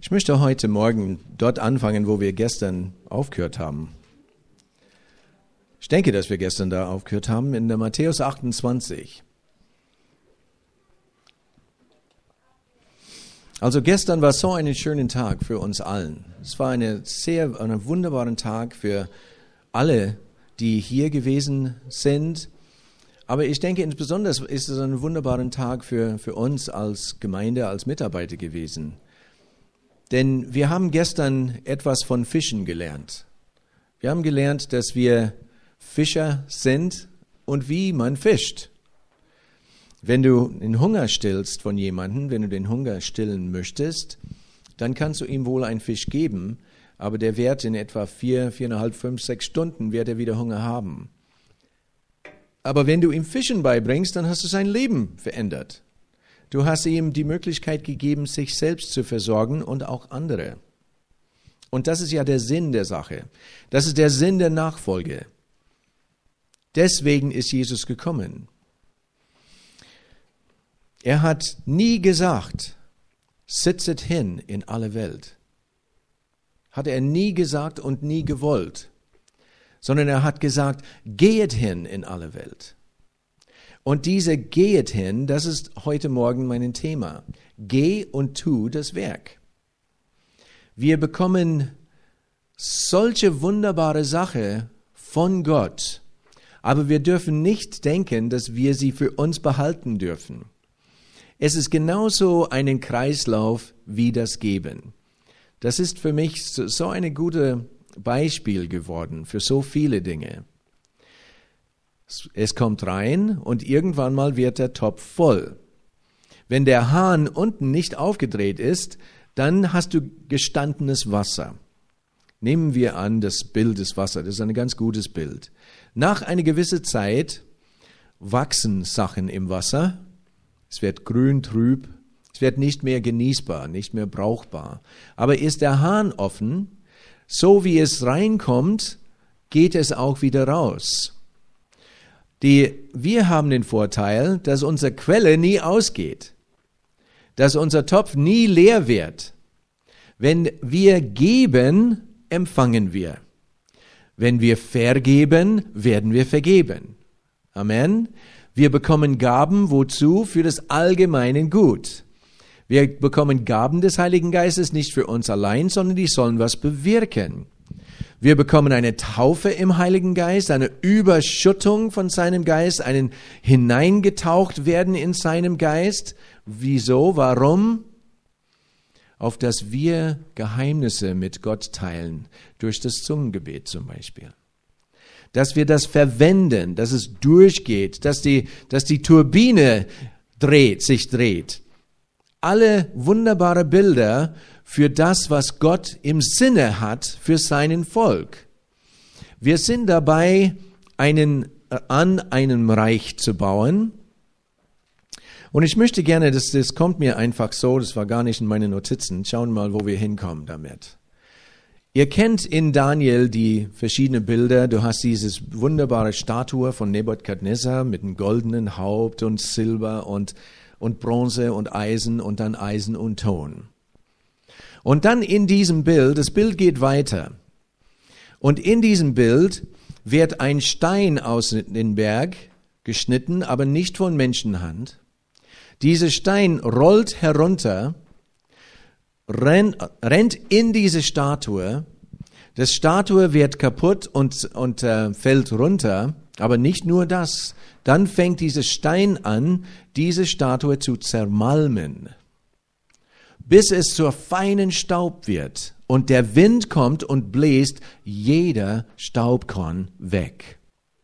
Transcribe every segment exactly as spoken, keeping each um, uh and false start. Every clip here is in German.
Ich möchte heute Morgen dort anfangen, wo wir gestern aufgehört haben. Ich denke, dass wir gestern da aufgehört haben, in der Matthäus achtundzwanzig. Also gestern war so ein schöner Tag für uns allen. Es war eine sehr, einen wunderbaren Tag für alle, die hier gewesen sind. Aber ich denke, insbesondere ist es ein wunderbarer Tag für, für uns als Gemeinde, als Mitarbeiter gewesen. Denn wir haben gestern etwas von Fischen gelernt. Wir haben gelernt, dass wir Fischer sind und wie man fischt. Wenn du den Hunger stillst von jemandem, wenn du den Hunger stillen möchtest, dann kannst du ihm wohl einen Fisch geben, aber der wird in etwa vier, viereinhalb, fünf, sechs Stunden wird er wieder Hunger haben. Aber wenn du ihm Fischen beibringst, dann hast du sein Leben verändert. Du hast ihm die Möglichkeit gegeben, sich selbst zu versorgen und auch andere. Und das ist ja der Sinn der Sache. Das ist der Sinn der Nachfolge. Deswegen ist Jesus gekommen. Er hat nie gesagt, sitzet hin in alle Welt. Hat er nie gesagt und nie gewollt. Sondern er hat gesagt, gehet hin in alle Welt. Und diese gehet hin, das ist heute Morgen mein Thema. Geh und tu das Werk. Wir bekommen solche wunderbare Sache von Gott, aber wir dürfen nicht denken, dass wir sie für uns behalten dürfen. Es ist genauso ein Kreislauf wie das Geben. Das ist für mich so ein gutes Beispiel geworden für so viele Dinge. Es kommt rein und irgendwann mal wird der Topf voll. Wenn der Hahn unten nicht aufgedreht ist, dann hast du gestandenes Wasser. Nehmen wir an das Bild des Wassers, das ist ein ganz gutes Bild. Nach einer gewissen Zeit wachsen Sachen im Wasser, es wird grün, trüb, es wird nicht mehr genießbar, nicht mehr brauchbar. Aber ist der Hahn offen, so wie es reinkommt, geht es auch wieder raus. Die, wir haben den Vorteil, dass unsere Quelle nie ausgeht, dass unser Topf nie leer wird. Wenn wir geben, empfangen wir. Wenn wir vergeben, werden wir vergeben. Amen. Wir bekommen Gaben, wozu? Für das allgemeine Gut. Wir bekommen Gaben des Heiligen Geistes nicht für uns allein, sondern die sollen was bewirken. Wir bekommen eine Taufe im Heiligen Geist, eine Überschüttung von seinem Geist, einen hineingetaucht werden in seinem Geist. Wieso? Warum? Auf dass wir Geheimnisse mit Gott teilen, durch das Zungengebet zum Beispiel. Dass wir das verwenden, dass es durchgeht, dass die, dass die Turbine dreht, sich dreht. Alle wunderbare Bilder für das, was Gott im Sinne hat für seinen Volk. Wir sind dabei, einen, an einem Reich zu bauen. Und ich möchte gerne, das, das kommt mir einfach so, das war gar nicht in meinen Notizen. Schauen wir mal, wo wir hinkommen damit. Ihr kennt in Daniel die verschiedenen Bilder. Du hast dieses wunderbare Statue von Nebukadnezar mit einem goldenen Haupt und Silber und, und Bronze und Eisen und dann Eisen und Ton. Und dann in diesem Bild, das Bild geht weiter. Und in diesem Bild wird ein Stein aus dem Berg geschnitten, aber nicht von Menschenhand. Dieser Stein rollt herunter, rennt, rennt in diese Statue. Das Statue wird kaputt und, und äh, fällt runter, aber nicht nur das. Dann fängt dieser Stein an, diese Statue zu zermalmen, bis es zur feinen Staub wird und der Wind kommt und bläst jeder Staubkorn weg.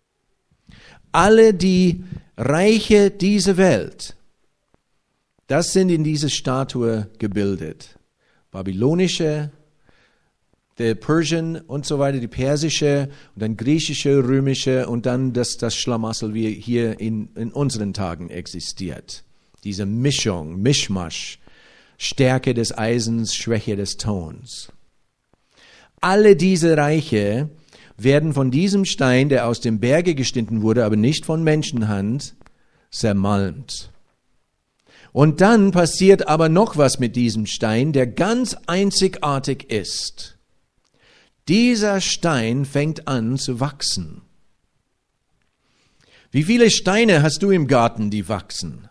Alle die Reiche dieser Welt, das sind in diese Statue gebildet. Babylonische, der Persian und so weiter, die persische und dann griechische, römische und dann das, das Schlamassel, wie hier in, in unseren Tagen existiert. Diese Mischung, Mischmasch, Stärke des Eisens, Schwäche des Tons. Alle diese Reiche werden von diesem Stein, der aus dem Berge geschnitten wurde, aber nicht von Menschenhand, zermalmt. Und dann passiert aber noch was mit diesem Stein, der ganz einzigartig ist. Dieser Stein fängt an zu wachsen. Wie viele Steine hast du im Garten, die wachsen?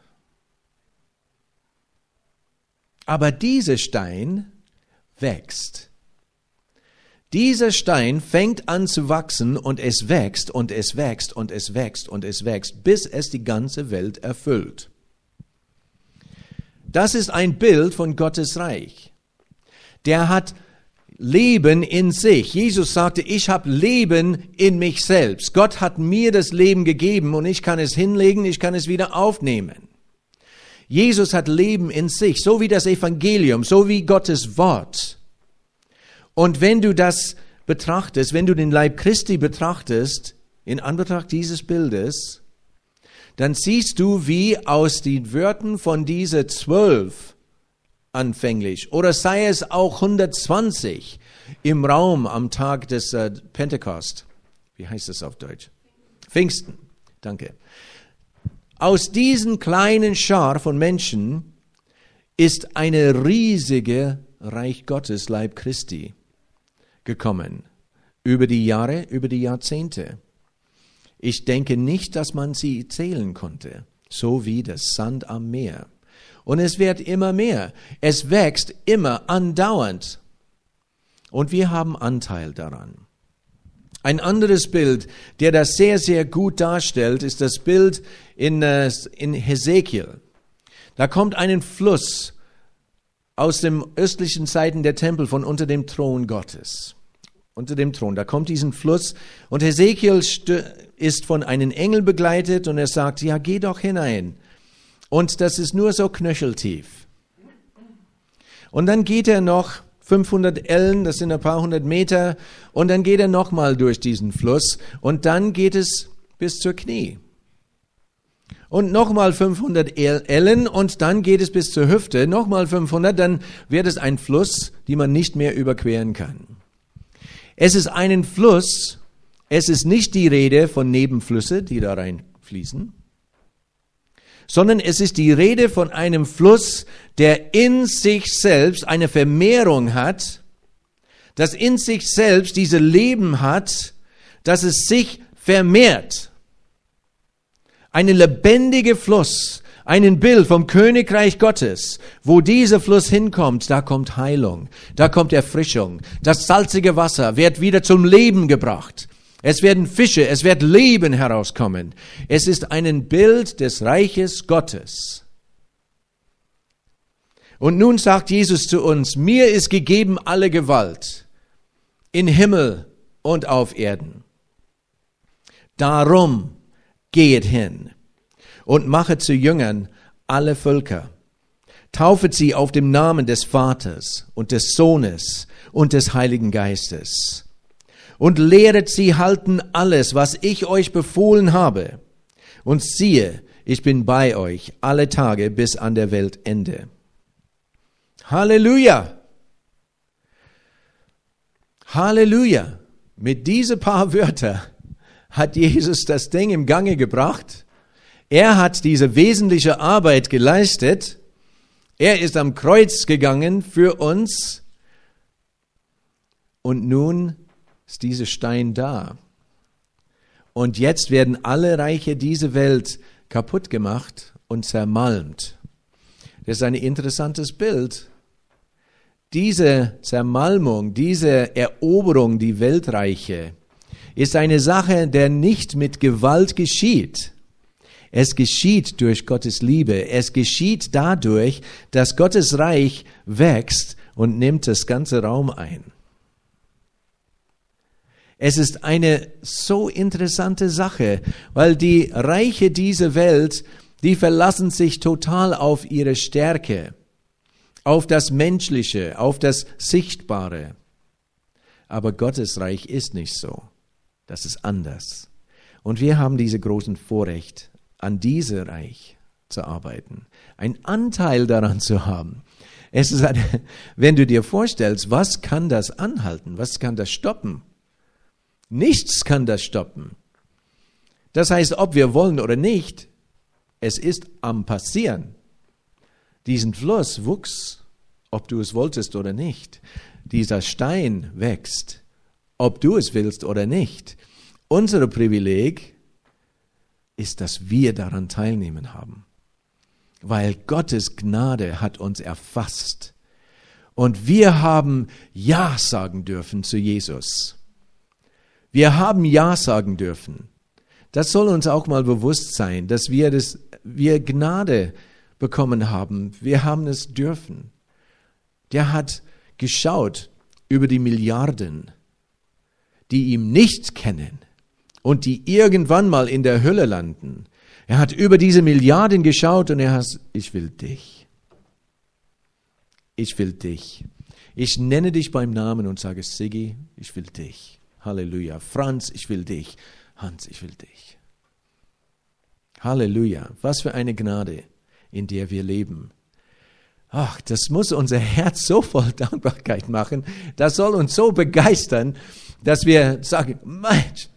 Aber dieser Stein wächst. Dieser Stein fängt an zu wachsen und es wächst und es wächst und es wächst und es wächst, bis es die ganze Welt erfüllt. Das ist ein Bild von Gottes Reich. Der hat Leben in sich. Jesus sagte, ich habe Leben in mich selbst. Gott hat mir das Leben gegeben und ich kann es hinlegen, ich kann es wieder aufnehmen. Jesus hat Leben in sich, so wie das Evangelium, so wie Gottes Wort. Und wenn du das betrachtest, wenn du den Leib Christi betrachtest, in Anbetracht dieses Bildes, dann siehst du, wie aus den Wörtern von diese zwölf anfänglich, oder sei es auch hundertzwanzig im Raum am Tag des äh, Pentekost. Wie heißt das auf Deutsch? Pfingsten. Danke. Aus diesen kleinen Schar von Menschen ist eine riesige Reich Gottes, Leib Christi, gekommen. Über die Jahre, über die Jahrzehnte. Ich denke nicht, dass man sie zählen konnte, so wie das Sand am Meer. Und es wird immer mehr. Es wächst immer andauernd. Und wir haben Anteil daran. Ein anderes Bild, der das sehr, sehr gut darstellt, ist das Bild in, in Hesekiel. Da kommt ein Fluss aus dem östlichen Seiten der Tempel von unter dem Thron Gottes. Unter dem Thron, da kommt diesen Fluss und Hesekiel ist von einem Engel begleitet und er sagt, ja, geh doch hinein. Und das ist nur so knöcheltief. Und dann geht er noch fünfhundert Ellen, das sind ein paar hundert Meter, und dann geht er nochmal durch diesen Fluss und dann geht es bis zur Knie. Und nochmal fünfhundert Ellen und dann geht es bis zur Hüfte, nochmal fünfhundert, dann wird es ein Fluss, den man nicht mehr überqueren kann. Es ist ein Fluss, es ist nicht die Rede von Nebenflüsse, die da reinfließen, sondern es ist die Rede von einem Fluss, der in sich selbst eine Vermehrung hat, das in sich selbst diese Leben hat, dass es sich vermehrt. Einen lebendigen Fluss, ein Bild vom Königreich Gottes, wo dieser Fluss hinkommt, da kommt Heilung, da kommt Erfrischung, das salzige Wasser wird wieder zum Leben gebracht. Es werden Fische, es wird Leben herauskommen. Es ist ein Bild des Reiches Gottes. Und nun sagt Jesus zu uns, mir ist gegeben alle Gewalt in Himmel und auf Erden. Darum geht hin und machet zu Jüngern alle Völker. Taufet sie auf dem Namen des Vaters und des Sohnes und des Heiligen Geistes. Und lehret sie halten alles, was ich euch befohlen habe. Und siehe, ich bin bei euch alle Tage bis an der Weltende. Halleluja! Halleluja! Mit diesen paar Wörtern hat Jesus das Ding im Gange gebracht. Er hat diese wesentliche Arbeit geleistet. Er ist am Kreuz gegangen für uns. Und nun ist dieser Stein da. Und jetzt werden alle Reiche dieser Welt kaputt gemacht und zermalmt. Das ist ein interessantes Bild. Diese Zermalmung, diese Eroberung, die Weltreiche, ist eine Sache, der nicht mit Gewalt geschieht. Es geschieht durch Gottes Liebe. Es geschieht dadurch, dass Gottes Reich wächst und nimmt das ganze Raum ein. Es ist eine so interessante Sache, weil die Reiche dieser Welt, die verlassen sich total auf ihre Stärke, auf das Menschliche, auf das Sichtbare. Aber Gottes Reich ist nicht so. Das ist anders. Und wir haben diese großen Vorrecht, an diesem Reich zu arbeiten, einen Anteil daran zu haben. Es ist eine, wenn du dir vorstellst, was kann das anhalten, was kann das stoppen? Nichts kann das stoppen. Das heißt, ob wir wollen oder nicht, es ist am Passieren. Diesen Fluss wuchs, ob du es wolltest oder nicht. Dieser Stein wächst, ob du es willst oder nicht. Unser Privileg ist, dass wir daran teilnehmen haben. Weil Gottes Gnade hat uns erfasst. Und wir haben Ja sagen dürfen zu Jesus. Wir haben Ja sagen dürfen. Das soll uns auch mal bewusst sein, dass wir, das, wir Gnade bekommen haben. Wir haben es dürfen. Der hat geschaut über die Milliarden, die ihn nicht kennen und die irgendwann mal in der Hölle landen. Er hat über diese Milliarden geschaut und er hat, ich will dich. Ich will dich. Ich nenne dich beim Namen und sage, Siggi, ich will dich. Halleluja. Franz, ich will dich. Hans, ich will dich. Halleluja. Was für eine Gnade, in der wir leben. Ach, das muss unser Herz so voll Dankbarkeit machen. Das soll uns so begeistern, dass wir sagen, Mensch,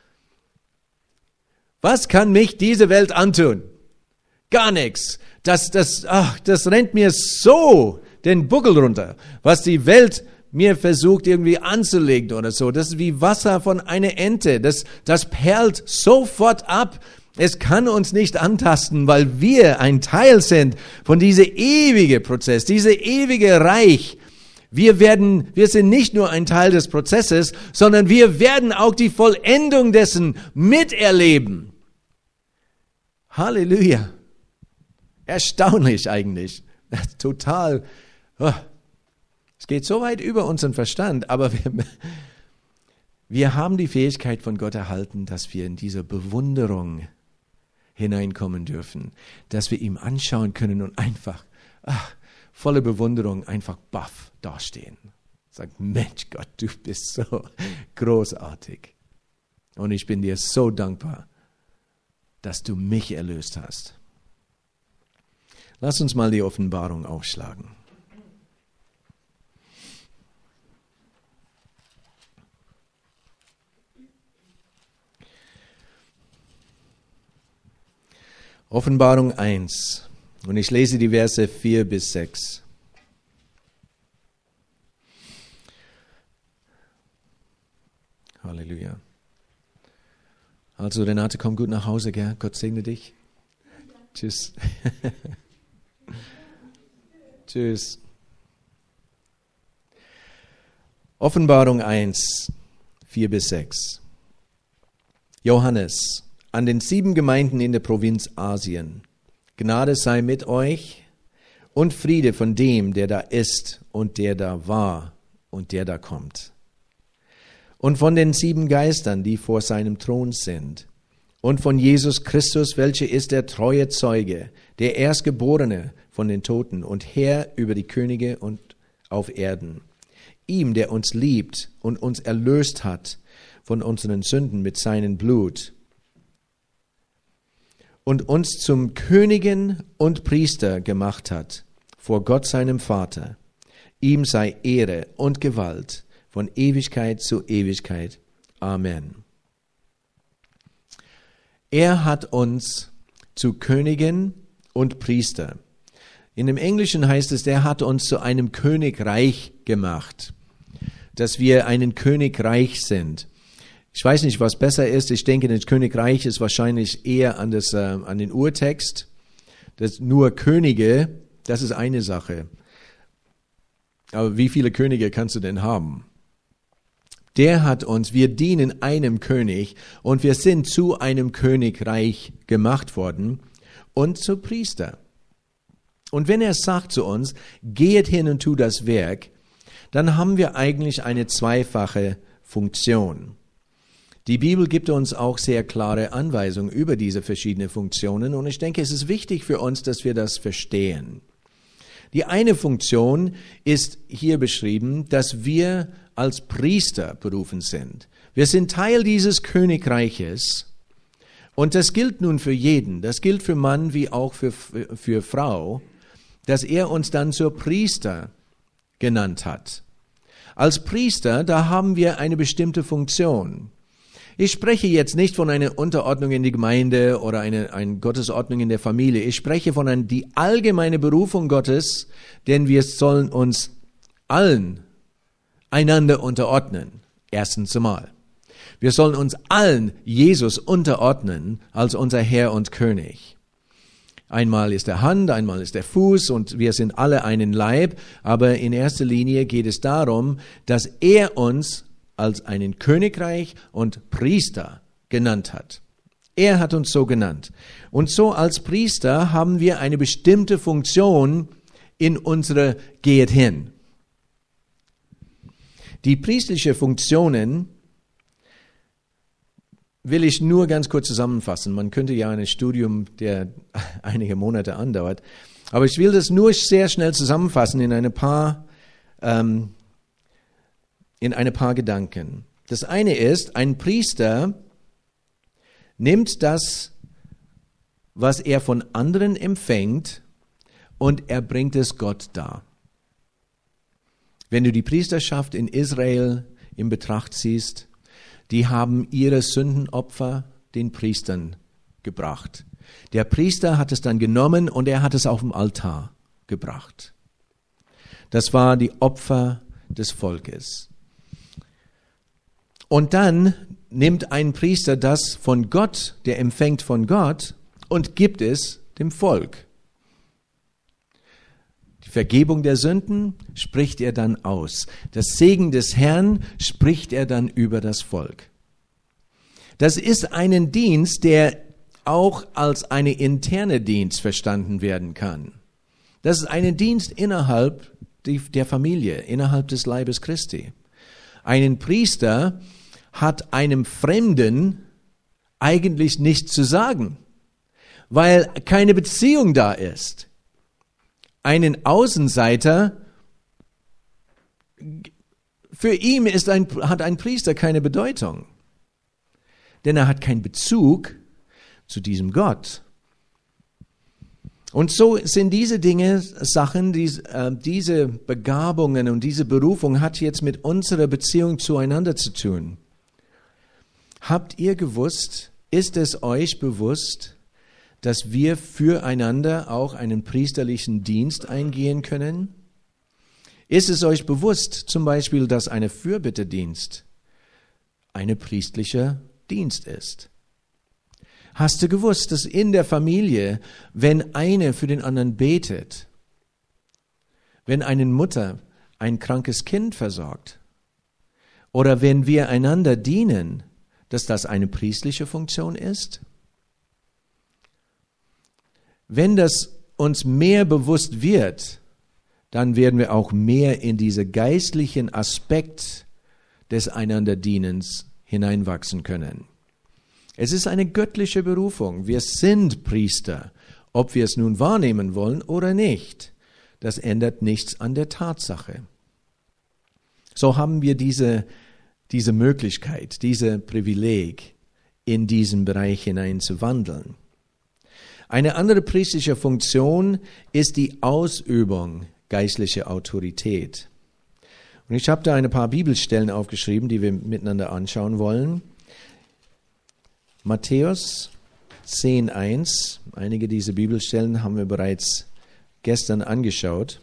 was kann mich diese Welt antun? Gar nichts. Das, das, ach, das rennt mir so den Buckel runter, was die Welt mir versucht irgendwie anzulegen oder so. Das ist wie Wasser von einer Ente. Das, das perlt sofort ab. Es kann uns nicht antasten, weil wir ein Teil sind von diesem ewigen Prozess, dieses ewige Reich. Wir werden, wir sind nicht nur ein Teil des Prozesses, sondern wir werden auch die Vollendung dessen miterleben. Halleluja. Erstaunlich eigentlich. Total. Oh. Es geht so weit über unseren Verstand, aber wir, wir haben die Fähigkeit von Gott erhalten, dass wir in diese Bewunderung hineinkommen dürfen, dass wir ihm anschauen können und einfach, ach, volle Bewunderung, einfach baff dastehen. Sagt, Mensch Gott, du bist so großartig. Und ich bin dir so dankbar, dass du mich erlöst hast. Lass uns mal die Offenbarung aufschlagen. Offenbarung eins. Und ich lese die Verse vier bis sechs. Halleluja. Also Renate, komm gut nach Hause, gell? Gott segne dich. Tschüss. Tschüss. Offenbarung eins, vier bis sechs. Johannes, an den sieben Gemeinden in der Provinz Asien. Gnade sei mit euch und Friede von dem, der da ist und der da war und der da kommt. Und von den sieben Geistern, die vor seinem Thron sind. Und von Jesus Christus, welcher ist der treue Zeuge, der Erstgeborene von den Toten und Herr über die Könige und auf Erden. Ihm, der uns liebt und uns erlöst hat von unseren Sünden mit seinem Blut und uns zum Königen und Priester gemacht hat, vor Gott seinem Vater. Ihm sei Ehre und Gewalt von Ewigkeit zu Ewigkeit. Amen. Er hat uns zu Königen und Priester. In dem Englischen heißt es, er hat uns zu einem Königreich gemacht, dass wir ein Königreich sind. Ich weiß nicht, was besser ist. Ich denke, das Königreich ist wahrscheinlich eher an, das, äh, an den Urtext. Das nur Könige, das ist eine Sache. Aber wie viele Könige kannst du denn haben? Der hat uns, wir dienen einem König und wir sind zu einem Königreich gemacht worden und zu Priester. Und wenn er sagt zu uns, geht hin und tu das Werk, dann haben wir eigentlich eine zweifache Funktion. Die Bibel gibt uns auch sehr klare Anweisungen über diese verschiedenen Funktionen und ich denke, es ist wichtig für uns, dass wir das verstehen. Die eine Funktion ist hier beschrieben, dass wir als Priester berufen sind. Wir sind Teil dieses Königreiches und das gilt nun für jeden, das gilt für Mann wie auch für, für, für Frau, dass er uns dann zur Priester genannt hat. Als Priester, da haben wir eine bestimmte Funktion. Ich spreche jetzt nicht von einer Unterordnung in die Gemeinde oder einer eine Gottesordnung in der Familie. Ich spreche von einer, die allgemeine Berufung Gottes, denn wir sollen uns allen einander unterordnen. Erstens einmal. Wir sollen uns allen Jesus unterordnen als unser Herr und König. Einmal ist der Hand, einmal ist der Fuß und wir sind alle einen Leib, aber in erster Linie geht es darum, dass er uns als einen Königreich und Priester genannt hat. Er hat uns so genannt. Und so als Priester haben wir eine bestimmte Funktion in unserer Geht hin. Die priestliche Funktionen will ich nur ganz kurz zusammenfassen. Man könnte ja ein Studium, der einige Monate andauert, aber ich will das nur sehr schnell zusammenfassen in eine paar ähm, in eine paar Gedanken. Das eine ist, ein Priester nimmt das, was er von anderen empfängt, und er bringt es Gott dar. Wenn du die Priesterschaft in Israel in Betracht ziehst, die haben ihre Sündenopfer den Priestern gebracht. Der Priester hat es dann genommen und er hat es auf dem Altar gebracht. Das war die Opfer des Volkes. Und dann nimmt ein Priester das von Gott, der empfängt von Gott, und gibt es dem Volk. Die Vergebung der Sünden spricht er dann aus. Das Segen des Herrn spricht er dann über das Volk. Das ist ein Dienst, der auch als eine interne Dienst verstanden werden kann. Das ist ein Dienst innerhalb der Familie, innerhalb des Leibes Christi. Ein Priester hat einem Fremden eigentlich nichts zu sagen, weil keine Beziehung da ist. Einen Außenseiter, für ihn ist ein, hat ein Priester keine Bedeutung, denn er hat keinen Bezug zu diesem Gott. Und so sind diese Dinge, Sachen, diese, äh, diese Begabungen und diese Berufung hat jetzt mit unserer Beziehung zueinander zu tun. Habt ihr gewusst, ist es euch bewusst, dass wir füreinander auch einen priesterlichen Dienst eingehen können? Ist es euch bewusst, zum Beispiel, dass ein Fürbittedienst ein priestlicher Dienst ist? Hast du gewusst, dass in der Familie, wenn eine für den anderen betet, wenn eine Mutter ein krankes Kind versorgt oder wenn wir einander dienen, dass das eine priestliche Funktion ist? Wenn das uns mehr bewusst wird, dann werden wir auch mehr in diesen geistlichen Aspekt des Einanderdienens hineinwachsen können. Es ist eine göttliche Berufung. Wir sind Priester, ob wir es nun wahrnehmen wollen oder nicht. Das ändert nichts an der Tatsache. So haben wir diese, diese Möglichkeit, diese Privileg, in diesen Bereich hinein zu wandeln. Eine andere priestliche Funktion ist die Ausübung geistlicher Autorität. Und ich habe da ein paar Bibelstellen aufgeschrieben, die wir miteinander anschauen wollen. Matthäus zehn eins, einige dieser Bibelstellen haben wir bereits gestern angeschaut.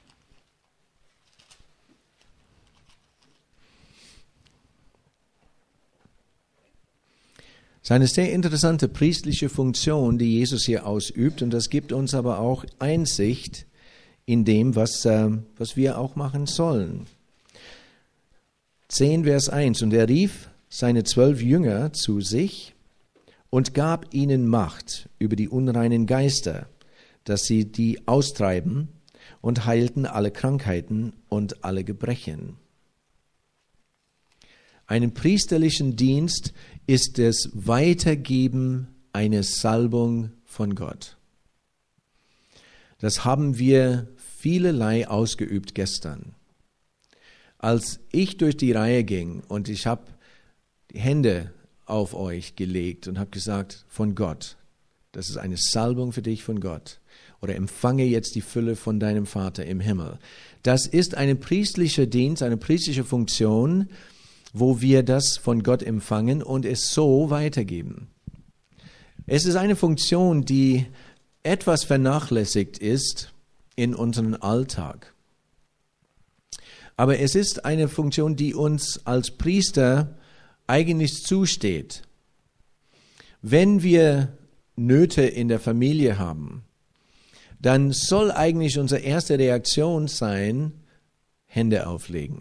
Es ist eine sehr interessante priestliche Funktion, die Jesus hier ausübt, und das gibt uns aber auch Einsicht in dem, was, äh, was wir auch machen sollen. zehn Vers eins, und er rief seine zwölf Jünger zu sich und gab ihnen Macht über die unreinen Geister, dass sie die austreiben, und heilten alle Krankheiten und alle Gebrechen. Einen priesterlichen Dienst ist das Weitergeben einer Salbung von Gott. Das haben wir vielerlei ausgeübt gestern. Als ich durch die Reihe ging und ich habe die Hände auf euch gelegt und habe gesagt, von Gott, das ist eine Salbung für dich von Gott, oder empfange jetzt die Fülle von deinem Vater im Himmel. Das ist ein priestlicher Dienst, eine priestliche Funktion, wo wir das von Gott empfangen und es so weitergeben. Es ist eine Funktion, die etwas vernachlässigt ist in unserem Alltag. Aber es ist eine Funktion, die uns als Priester eigentlich zusteht. Wenn wir Nöte in der Familie haben, dann soll eigentlich unsere erste Reaktion sein, Hände auflegen,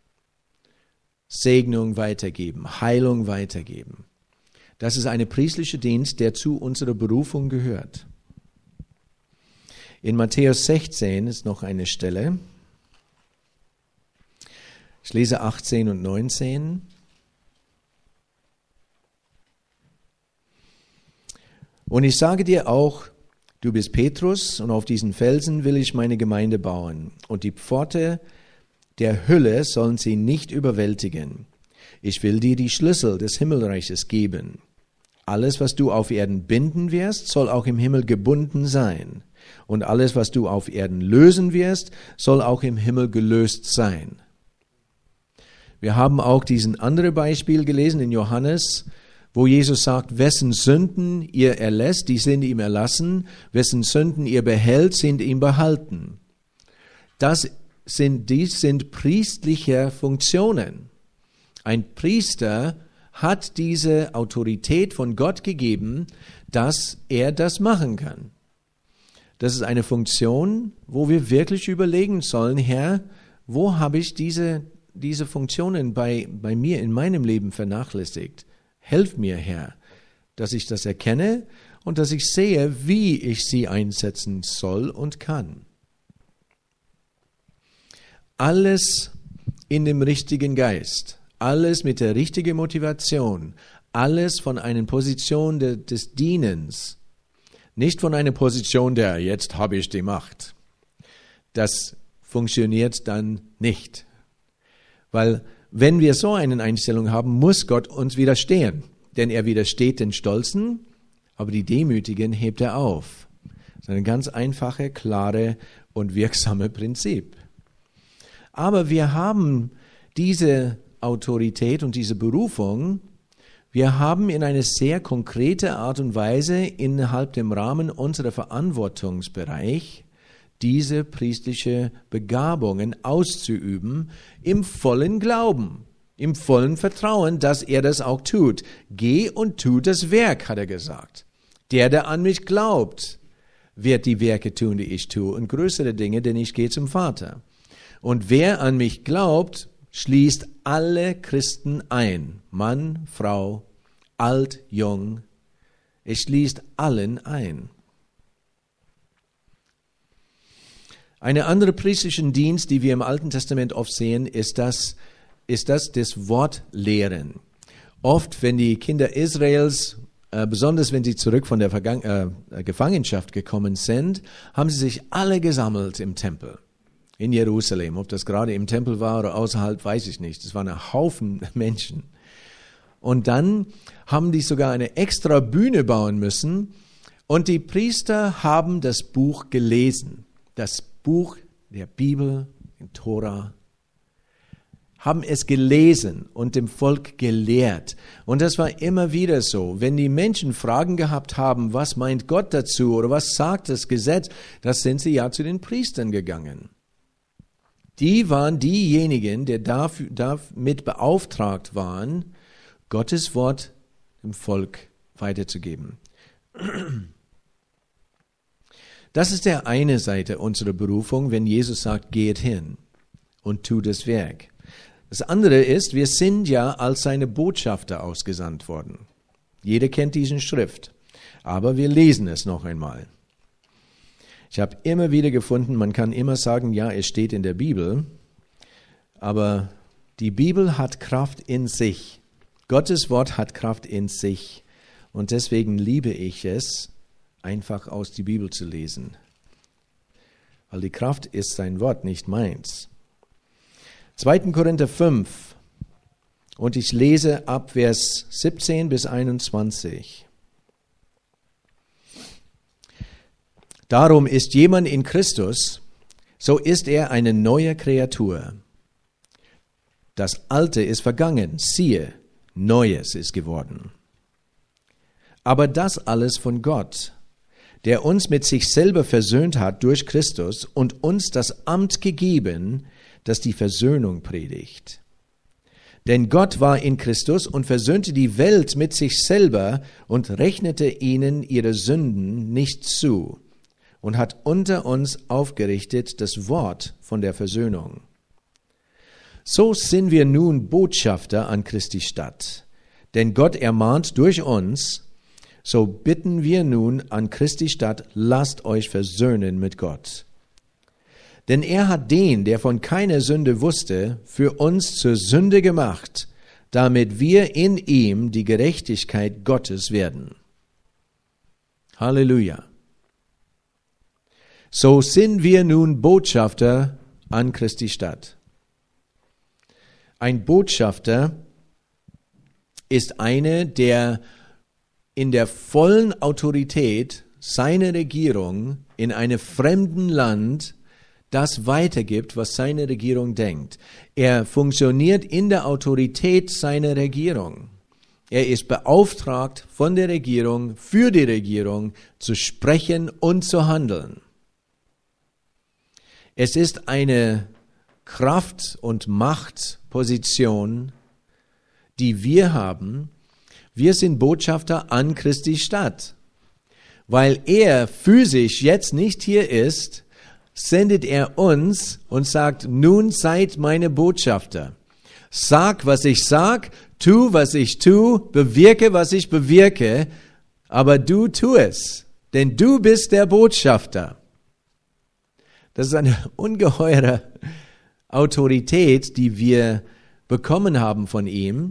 Segnung weitergeben, Heilung weitergeben. Das ist ein priesterlicher Dienst, der zu unserer Berufung gehört. In Matthäus sechzehn ist noch eine Stelle. Ich lese achtzehn und neunzehn. Und ich sage dir auch, du bist Petrus, und auf diesen Felsen will ich meine Gemeinde bauen. Und die Pforte der Hölle sollen sie nicht überwältigen. Ich will dir die Schlüssel des Himmelreiches geben. Alles, was du auf Erden binden wirst, soll auch im Himmel gebunden sein. Und alles, was du auf Erden lösen wirst, soll auch im Himmel gelöst sein. Wir haben auch diesen andere Beispiel gelesen in Johannes, wo Jesus sagt, wessen Sünden ihr erlässt, die sind ihm erlassen, wessen Sünden ihr behält, sind ihm behalten. Das sind, dies sind priestliche Funktionen. Ein Priester hat diese Autorität von Gott gegeben, dass er das machen kann. Das ist eine Funktion, wo wir wirklich überlegen sollen, Herr, wo habe ich diese, diese Funktionen bei, bei mir in meinem Leben vernachlässigt? Helf mir, Herr, dass ich das erkenne und dass ich sehe, wie ich sie einsetzen soll und kann. Alles in dem richtigen Geist, alles mit der richtigen Motivation, alles von einer Position de, des Dienens, nicht von einer Position der, jetzt habe ich die Macht. Das funktioniert dann nicht. Weil wenn wir so eine Einstellung haben, muss Gott uns widerstehen. Denn er widersteht den Stolzen, aber die Demütigen hebt er auf. Das ist ein ganz einfaches, klare und wirksame Prinzip. Aber wir haben diese Autorität und diese Berufung, wir haben in einer sehr konkreten Art und Weise innerhalb dem Rahmen unserer Verantwortungsbereich diese priestliche Begabungen auszuüben im vollen Glauben, im vollen Vertrauen, dass er das auch tut. Geh und tu das Werk, hat er gesagt. Der, der an mich glaubt, wird die Werke tun, die ich tue, und größere Dinge, denn ich gehe zum Vater. Und wer an mich glaubt, schließt alle Christen ein, Mann, Frau, alt, jung, es schließt allen ein. Eine andere priesterlichen Dienst, die wir im Alten Testament oft sehen, ist das, ist das des Wortlehren. Oft, wenn die Kinder Israels, äh, besonders wenn sie zurück von der Vergang- äh, Gefangenschaft gekommen sind, haben sie sich alle gesammelt im Tempel in Jerusalem. Ob das gerade im Tempel war oder außerhalb, weiß ich nicht. Es waren ein Haufen Menschen. Und dann haben die sogar eine extra Bühne bauen müssen. Und die Priester haben das Buch gelesen. Das Buch der Bibel, in Tora, haben es gelesen und dem Volk gelehrt. Und das war immer wieder so. Wenn die Menschen Fragen gehabt haben, was meint Gott dazu oder was sagt das Gesetz, da sind sie ja zu den Priestern gegangen. Die waren diejenigen, die dafür, damit beauftragt waren, Gottes Wort dem Volk weiterzugeben. Das ist der eine Seite unserer Berufung, wenn Jesus sagt, geht hin und tu das Werk. Das andere ist, wir sind ja als seine Botschafter ausgesandt worden. Jeder kennt diesen Schrift, aber wir lesen es noch einmal. Ich habe immer wieder gefunden, man kann immer sagen, ja, es steht in der Bibel, aber die Bibel hat Kraft in sich. Gottes Wort hat Kraft in sich. Und deswegen liebe ich es, einfach aus der Bibel zu lesen. Weil die Kraft ist sein Wort, nicht meins. zweiter Korinther fünf. Und ich lese ab Vers siebzehn bis einundzwanzig. Darum ist jemand in Christus, so ist er eine neue Kreatur. Das Alte ist vergangen, siehe, Neues ist geworden. Aber das alles von Gott, der uns mit sich selber versöhnt hat durch Christus und uns das Amt gegeben, das die Versöhnung predigt. Denn Gott war in Christus und versöhnte die Welt mit sich selber und rechnete ihnen ihre Sünden nicht zu und hat unter uns aufgerichtet das Wort von der Versöhnung. So sind wir nun Botschafter an Christi Stadt, denn Gott ermahnt durch uns, so bitten wir nun an Christi Stadt, lasst euch versöhnen mit Gott. Denn er hat den, der von keiner Sünde wusste, für uns zur Sünde gemacht, damit wir in ihm die Gerechtigkeit Gottes werden. Halleluja. So sind wir nun Botschafter an Christi Stadt. Ein Botschafter ist einer, der in der vollen Autorität seiner Regierung in einem fremden Land das weitergibt, was seine Regierung denkt. Er funktioniert in der Autorität seiner Regierung. Er ist beauftragt von der Regierung, für die Regierung zu sprechen und zu handeln. Es ist eine Kraft- und Machtposition, die wir haben. Wir sind Botschafter an Christi Stadt. Weil er physisch jetzt nicht hier ist, sendet er uns und sagt, nun seid meine Botschafter. Sag, was ich sag, tu, was ich tu, bewirke, was ich bewirke, aber du tu es, denn du bist der Botschafter. Das ist eine ungeheure Autorität, die wir bekommen haben von ihm.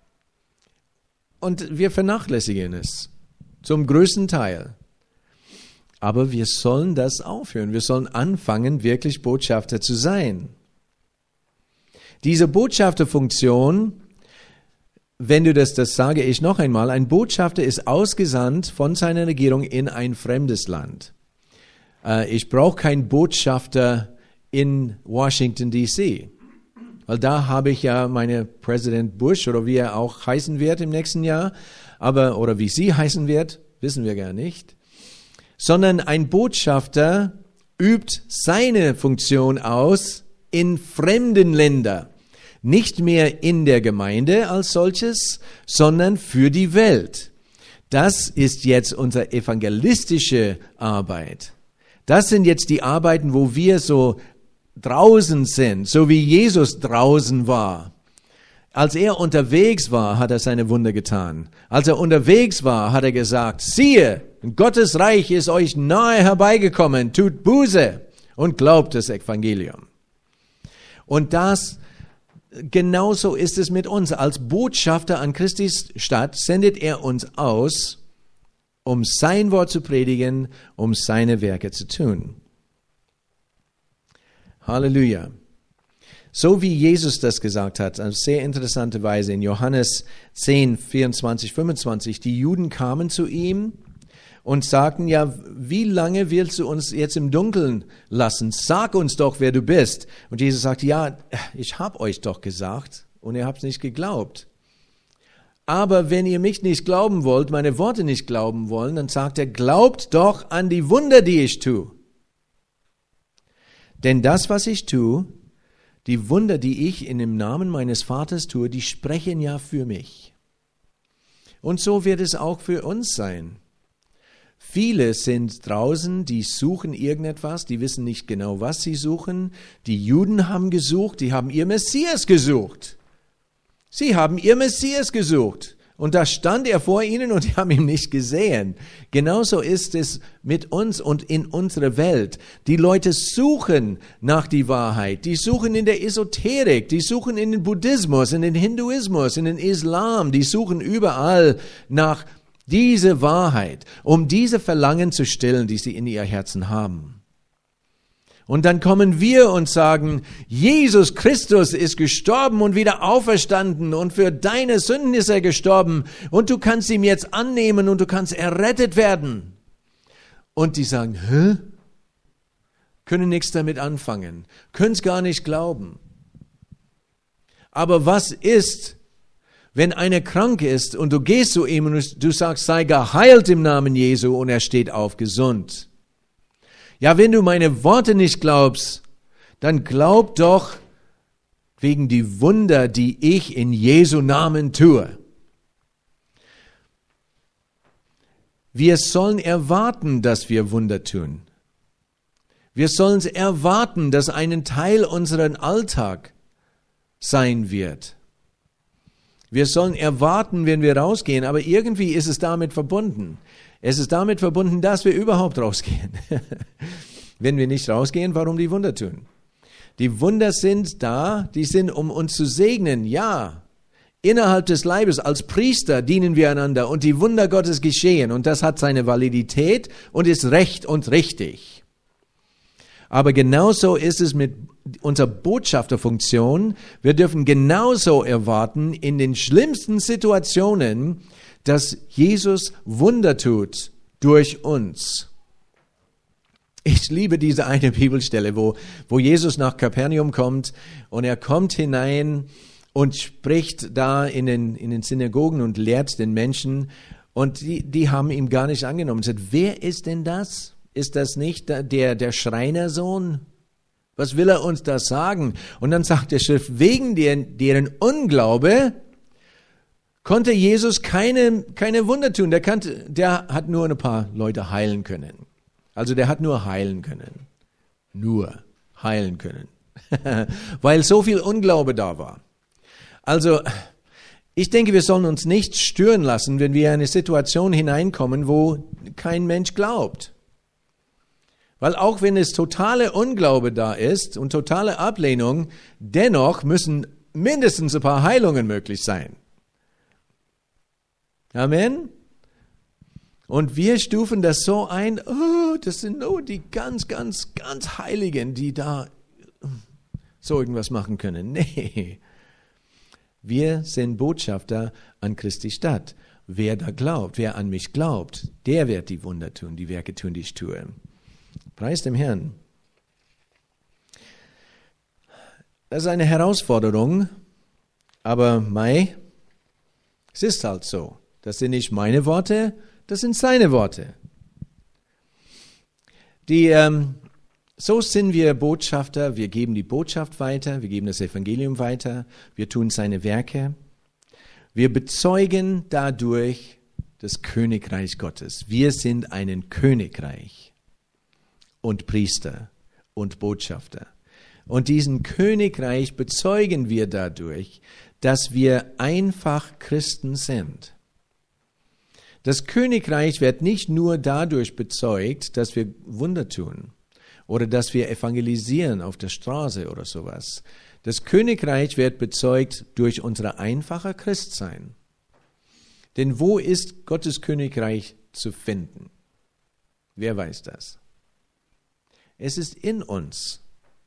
Und wir vernachlässigen es zum größten Teil. Aber wir sollen das aufhören. Wir sollen anfangen, wirklich Botschafter zu sein. Diese Botschafterfunktion, wenn du das, das sage ich noch einmal, ein Botschafter ist ausgesandt von seiner Regierung in ein fremdes Land. Ich brauche keinen Botschafter in Washington D C, weil da habe ich ja meine Präsident Bush oder wie er auch heißen wird im nächsten Jahr, aber oder wie sie heißen wird, wissen wir gar nicht. Sondern ein Botschafter übt seine Funktion aus in fremden Ländern, nicht mehr in der Gemeinde als solches, sondern für die Welt. Das ist jetzt unsere evangelistische Arbeit. Das sind jetzt die Arbeiten, wo wir so draußen sind, so wie Jesus draußen war. Als er unterwegs war, hat er seine Wunder getan. Als er unterwegs war, hat er gesagt, siehe, Gottes Reich ist euch nahe herbeigekommen, tut Buße und glaubt das Evangelium. Und das, genauso ist es mit uns. Als Botschafter an Christi Stadt sendet er uns aus, um sein Wort zu predigen, um seine Werke zu tun. Halleluja. So wie Jesus das gesagt hat, auf sehr interessante Weise in Johannes zehn, vierundzwanzig, fünfundzwanzig, die Juden kamen zu ihm und sagten, ja, wie lange willst du uns jetzt im Dunkeln lassen? Sag uns doch, wer du bist. Und Jesus sagt, ja, ich habe euch doch gesagt und ihr habt es nicht geglaubt. Aber wenn ihr mich nicht glauben wollt, meine Worte nicht glauben wollen, dann sagt er, glaubt doch an die Wunder, die ich tue. Denn das, was ich tue, die Wunder, die ich in dem Namen meines Vaters tue, die sprechen ja für mich. Und so wird es auch für uns sein. Viele sind draußen, die suchen irgendetwas, die wissen nicht genau, was sie suchen. Die Juden haben gesucht, die haben ihr Messias gesucht. Sie haben ihr Messias gesucht. Und da stand er vor ihnen und die haben ihn nicht gesehen. Genauso ist es mit uns und in unserer Welt. Die Leute suchen nach die Wahrheit. Die suchen in der Esoterik, die suchen in den Buddhismus, in den Hinduismus, in den Islam. Die suchen überall nach dieser Wahrheit, um diese Verlangen zu stillen, die sie in ihr Herzen haben. Und dann kommen wir und sagen, Jesus Christus ist gestorben und wieder auferstanden und für deine Sünden ist er gestorben und du kannst ihn jetzt annehmen und du kannst errettet werden. Und die sagen, hä? Können nichts damit anfangen, können es gar nicht glauben. Aber was ist, wenn einer krank ist und du gehst zu ihm und du sagst, sei geheilt im Namen Jesu und er steht auf gesund? Ja, wenn du meine Worte nicht glaubst, dann glaub doch wegen die Wunder, die ich in Jesu Namen tue. Wir sollen erwarten, dass wir Wunder tun. Wir sollen erwarten, dass ein Teil unseres Alltags sein wird. Wir sollen erwarten, wenn wir rausgehen, aber irgendwie ist es damit verbunden. Es ist damit verbunden, dass wir überhaupt rausgehen. Wenn wir nicht rausgehen, warum die Wunder tun? Die Wunder sind da, die sind, um uns zu segnen, ja. Innerhalb des Leibes, als Priester dienen wir einander und die Wunder Gottes geschehen und das hat seine Validität und ist recht und richtig. Aber genauso ist es mit unserer Botschafterfunktion. Wir dürfen genauso erwarten in den schlimmsten Situationen, dass Jesus Wunder tut durch uns. Ich liebe diese eine Bibelstelle, wo, wo Jesus nach Kapernaum kommt und er kommt hinein und spricht da in den, in den Synagogen und lehrt den Menschen und die, die haben ihm gar nicht angenommen. Sie sagt, wer ist denn das? Ist das nicht der, der Schreinersohn? Was will er uns da sagen? Und dann sagt der Schrift, wegen deren, deren Unglaube konnte Jesus keine, keine Wunder tun. Der, kannte, der hat nur ein paar Leute heilen können. Also der hat nur heilen können. Nur heilen können. Weil so viel Unglaube da war. Also ich denke, wir sollen uns nicht stören lassen, wenn wir in eine Situation hineinkommen, wo kein Mensch glaubt. Weil auch wenn es totale Unglaube da ist und totale Ablehnung, dennoch müssen mindestens ein paar Heilungen möglich sein. Amen. Und wir stufen das so ein, oh, das sind nur die ganz, ganz, ganz Heiligen, die da so irgendwas machen können. Nee. Wir sind Botschafter an Christi Stadt. Wer da glaubt, wer an mich glaubt, der wird die Wunder tun, die Werke tun, die ich tue. Preis dem Herrn. Das ist eine Herausforderung, aber mei, es ist halt so. Das sind nicht meine Worte, das sind seine Worte. Die, ähm, so sind wir Botschafter, wir geben die Botschaft weiter, wir geben das Evangelium weiter, wir tun seine Werke. Wir bezeugen dadurch das Königreich Gottes. Wir sind ein Königreich und Priester und Botschafter. Und diesen Königreich bezeugen wir dadurch, dass wir einfach Christen sind. Das Königreich wird nicht nur dadurch bezeugt, dass wir Wunder tun oder dass wir evangelisieren auf der Straße oder sowas. Das Königreich wird bezeugt durch unser einfacher Christsein. Denn wo ist Gottes Königreich zu finden? Wer weiß das? Es ist in uns.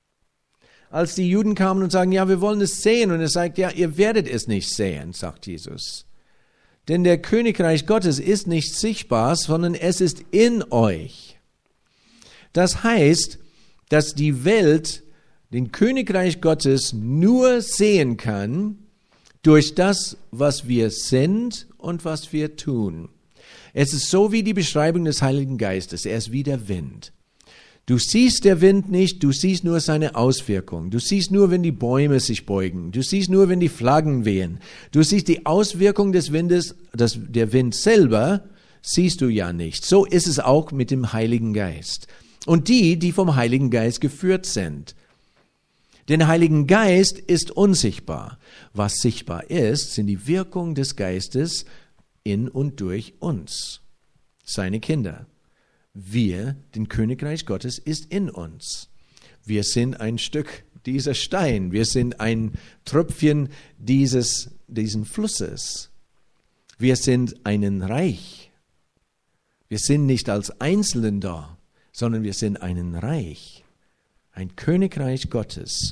Als die Juden kamen und sagen, ja, wir wollen es sehen, und er sagt, ja, ihr werdet es nicht sehen, sagt Jesus. Denn der Königreich Gottes ist nicht sichtbar, sondern es ist in euch. Das heißt, dass die Welt den Königreich Gottes nur sehen kann durch das, was wir sind und was wir tun. Es ist so wie die Beschreibung des Heiligen Geistes. Er ist wie der Wind. Du siehst der Wind nicht, du siehst nur seine Auswirkung. Du siehst nur, wenn die Bäume sich beugen. Du siehst nur, wenn die Flaggen wehen. Du siehst die Auswirkung des Windes, das, der Wind selber siehst du ja nicht. So ist es auch mit dem Heiligen Geist. Und die, die vom Heiligen Geist geführt sind. Den Heiligen Geist ist unsichtbar. Was sichtbar ist, sind die Wirkungen des Geistes in und durch uns, seine Kinder. Wir, den Königreich Gottes ist in uns. Wir sind ein Stück dieser Stein. Wir sind ein Tröpfchen dieses, diesen Flusses. Wir sind ein Reich. Wir sind nicht als Einzelne da, sondern wir sind ein Reich. Ein Königreich Gottes.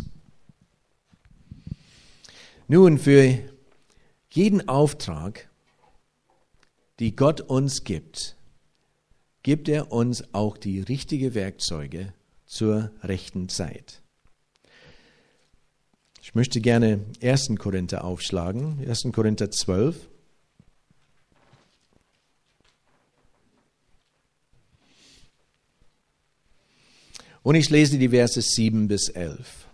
Nun, für jeden Auftrag, die Gott uns gibt, gibt er uns auch die richtigen Werkzeuge zur rechten Zeit. Ich möchte gerne ersten Korinther aufschlagen, ersten Korinther zwölf. Und ich lese die Verse sieben bis elf.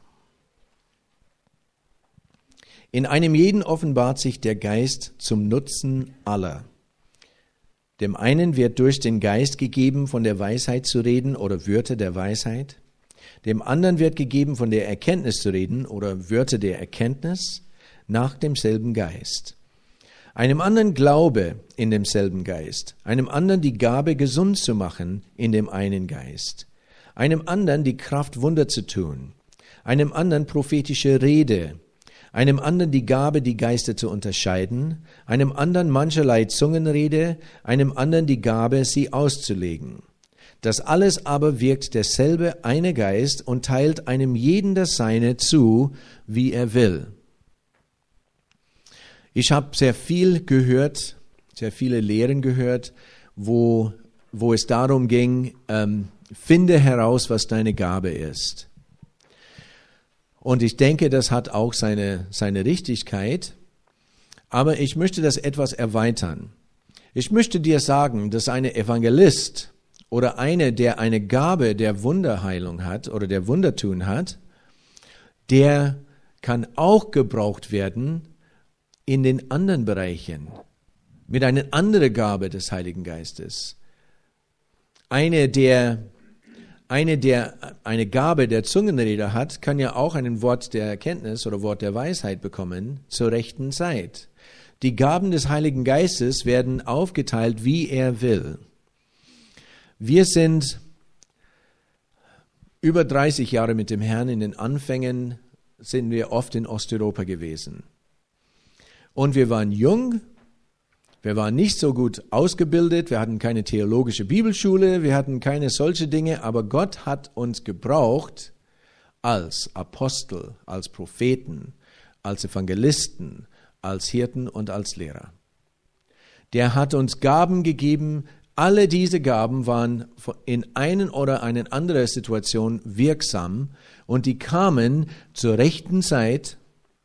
In einem jeden offenbart sich der Geist zum Nutzen aller. Dem einen wird durch den Geist gegeben, von der Weisheit zu reden oder Wörter der Weisheit. Dem anderen wird gegeben, von der Erkenntnis zu reden oder Wörter der Erkenntnis nach demselben Geist. Einem anderen Glaube in demselben Geist. Einem anderen die Gabe, gesund zu machen in dem einen Geist. Einem anderen die Kraft, Wunder zu tun. Einem anderen prophetische Rede. Einem anderen die Gabe, die Geister zu unterscheiden. Einem anderen mancherlei Zungenrede. Einem anderen die Gabe, sie auszulegen. Das alles aber wirkt derselbe eine Geist und teilt einem jeden das Seine zu, wie er will. Ich habe sehr viel gehört, sehr viele Lehren gehört, wo, wo es darum ging, ähm, finde heraus, was deine Gabe ist. Und ich denke, das hat auch seine, seine Richtigkeit. Aber ich möchte das etwas erweitern. Ich möchte dir sagen, dass ein Evangelist oder einer, der eine Gabe der Wunderheilung hat oder der Wundertun hat, der kann auch gebraucht werden in den anderen Bereichen mit einer anderen Gabe des Heiligen Geistes. Eine, der Eine, der eine Gabe der Zungenrede hat, kann ja auch ein Wort der Erkenntnis oder Wort der Weisheit bekommen zur rechten Zeit. Die Gaben des Heiligen Geistes werden aufgeteilt, wie er will. Wir sind über dreißig Jahre mit dem Herrn. In den Anfängen sind wir oft in Osteuropa gewesen. Und wir waren jung. Wir waren nicht so gut ausgebildet, wir hatten keine theologische Bibelschule, wir hatten keine solche Dinge, aber Gott hat uns gebraucht als Apostel, als Propheten, als Evangelisten, als Hirten und als Lehrer. Der hat uns Gaben gegeben, alle diese Gaben waren in einen oder eine andere Situation wirksam und die kamen zur rechten Zeit.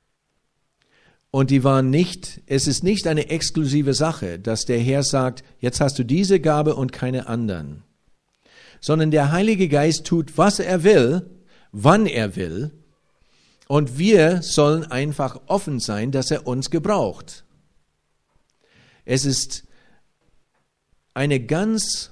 Und die waren nicht, es ist nicht eine exklusive Sache, dass der Herr sagt, jetzt hast du diese Gabe und keine anderen. Sondern der Heilige Geist tut, was er will, wann er will. Und wir sollen einfach offen sein, dass er uns gebraucht. Es ist eine ganz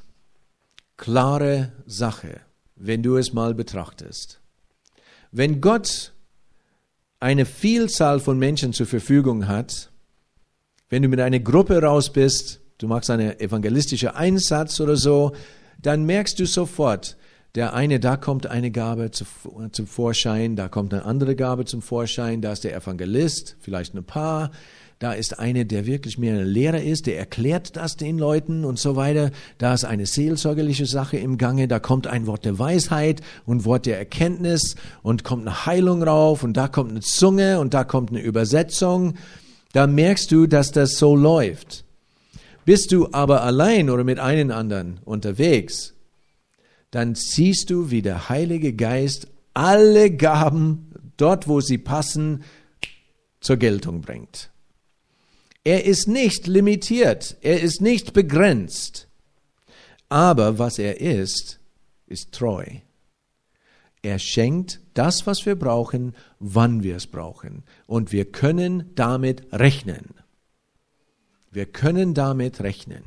klare Sache, wenn du es mal betrachtest. Wenn Gott eine Vielzahl von Menschen zur Verfügung hat, wenn du mit einer Gruppe raus bist, du machst einen evangelistischen Einsatz oder so, dann merkst du sofort, der eine, da kommt eine Gabe zu, zum Vorschein, da kommt eine andere Gabe zum Vorschein, da ist der Evangelist, vielleicht ein paar, da ist eine, der wirklich mehr ein Lehrer ist, der erklärt das den Leuten und so weiter. Da ist eine seelsorgerliche Sache im Gange, da kommt ein Wort der Weisheit und Wort der Erkenntnis und kommt eine Heilung rauf und da kommt eine Zunge und da kommt eine Übersetzung. Da merkst du, dass das so läuft. Bist du aber allein oder mit einem anderen unterwegs, dann siehst du, wie der Heilige Geist alle Gaben dort, wo sie passen, zur Geltung bringt. Er ist nicht limitiert, er ist nicht begrenzt. Aber was er ist, ist treu. Er schenkt das, was wir brauchen, wann wir es brauchen. Und wir können damit rechnen. Wir können damit rechnen.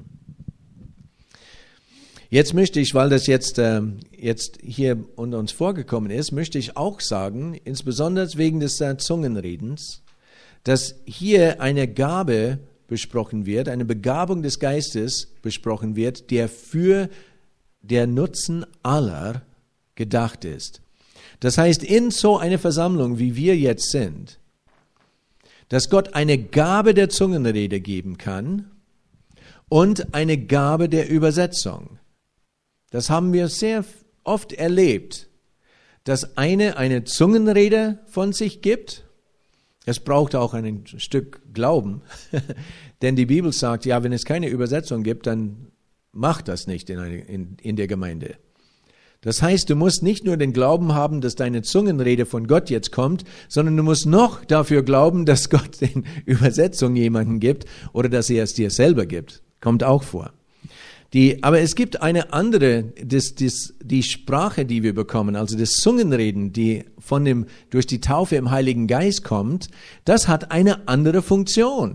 Jetzt möchte ich, weil das jetzt, äh, jetzt hier unter uns vorgekommen ist, möchte ich auch sagen, insbesondere wegen des äh, Zungenredens, dass hier eine Gabe besprochen wird, eine Begabung des Geistes besprochen wird, der für der Nutzen aller gedacht ist. Das heißt, in so einer Versammlung, wie wir jetzt sind, dass Gott eine Gabe der Zungenrede geben kann und eine Gabe der Übersetzung. Das haben wir sehr oft erlebt, dass eine eine Zungenrede von sich gibt. Es braucht auch ein Stück Glauben, denn die Bibel sagt, ja, wenn es keine Übersetzung gibt, dann macht das nicht in, eine, in, in der Gemeinde. Das heißt, du musst nicht nur den Glauben haben, dass deine Zungenrede von Gott jetzt kommt, sondern du musst noch dafür glauben, dass Gott in Übersetzung jemanden gibt oder dass er es dir selber gibt. Kommt auch vor. Die, aber es gibt eine andere, das, das, die Sprache, die wir bekommen, also das Zungenreden, die von dem, durch die Taufe im Heiligen Geist kommt, das hat eine andere Funktion.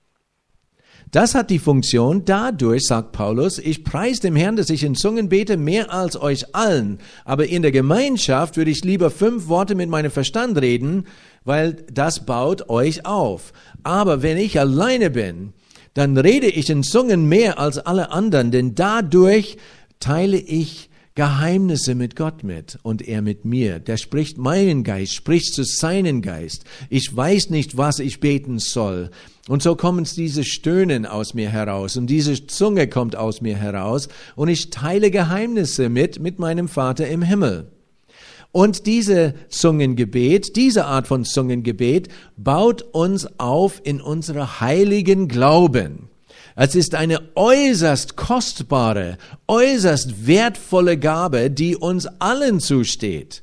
Das hat die Funktion, dadurch, sagt Paulus, ich preise dem Herrn, dass ich in Zungen bete, mehr als euch allen. Aber in der Gemeinschaft würde ich lieber fünf Worte mit meinem Verstand reden, weil das baut euch auf. Aber wenn ich alleine bin, dann rede ich in Zungen mehr als alle anderen, denn dadurch teile ich Geheimnisse mit Gott mit und er mit mir. Der spricht meinen Geist, spricht zu seinen Geist. Ich weiß nicht, was ich beten soll. Und so kommen diese Stöhnen aus mir heraus und diese Zunge kommt aus mir heraus und ich teile Geheimnisse mit, mit meinem Vater im Himmel. Und diese Zungengebet, diese Art von Zungengebet baut uns auf in unserer heiligen Glauben. Es ist eine äußerst kostbare, äußerst wertvolle Gabe, die uns allen zusteht.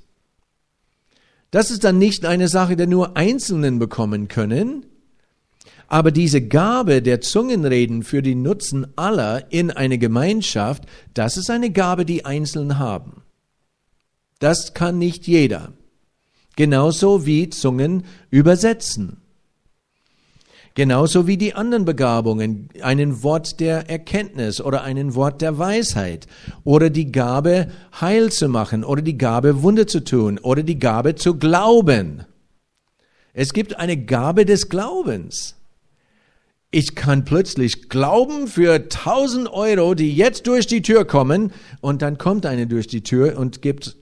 Das ist dann nicht eine Sache, die nur Einzelnen bekommen können, aber diese Gabe der Zungenreden für den Nutzen aller in eine Gemeinschaft, das ist eine Gabe, die Einzelne haben. Das kann nicht jeder. Genauso wie Zungen übersetzen. Genauso wie die anderen Begabungen, einen Wort der Erkenntnis oder einen Wort der Weisheit oder die Gabe, Heil zu machen oder die Gabe, Wunder zu tun oder die Gabe zu glauben. Es gibt eine Gabe des Glaubens. Ich kann plötzlich glauben für tausend Euro, die jetzt durch die Tür kommen und dann kommt eine durch die Tür und gibt.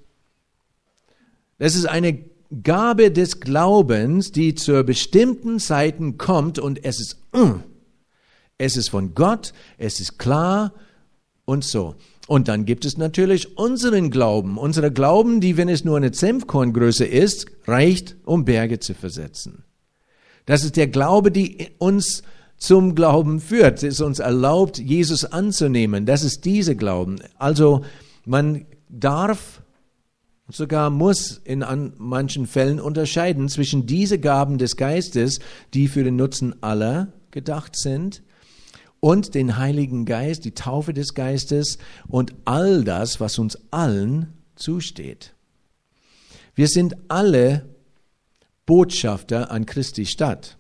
Das ist eine Gabe des Glaubens, die zur bestimmten Zeiten kommt und es ist, uh, es ist von Gott, es ist klar und so. Und dann gibt es natürlich unseren Glauben, unsere Glauben, die, wenn es nur eine Senfkorngröße ist, reicht, um Berge zu versetzen. Das ist der Glaube, die uns zum Glauben führt, es uns erlaubt, Jesus anzunehmen. Das ist dieser Glauben. Also man darf sogar muss in an manchen Fällen unterscheiden zwischen diese Gaben des Geistes, die für den Nutzen aller gedacht sind, und den Heiligen Geist, die Taufe des Geistes und all das, was uns allen zusteht. Wir sind alle Botschafter an Christi Stadt.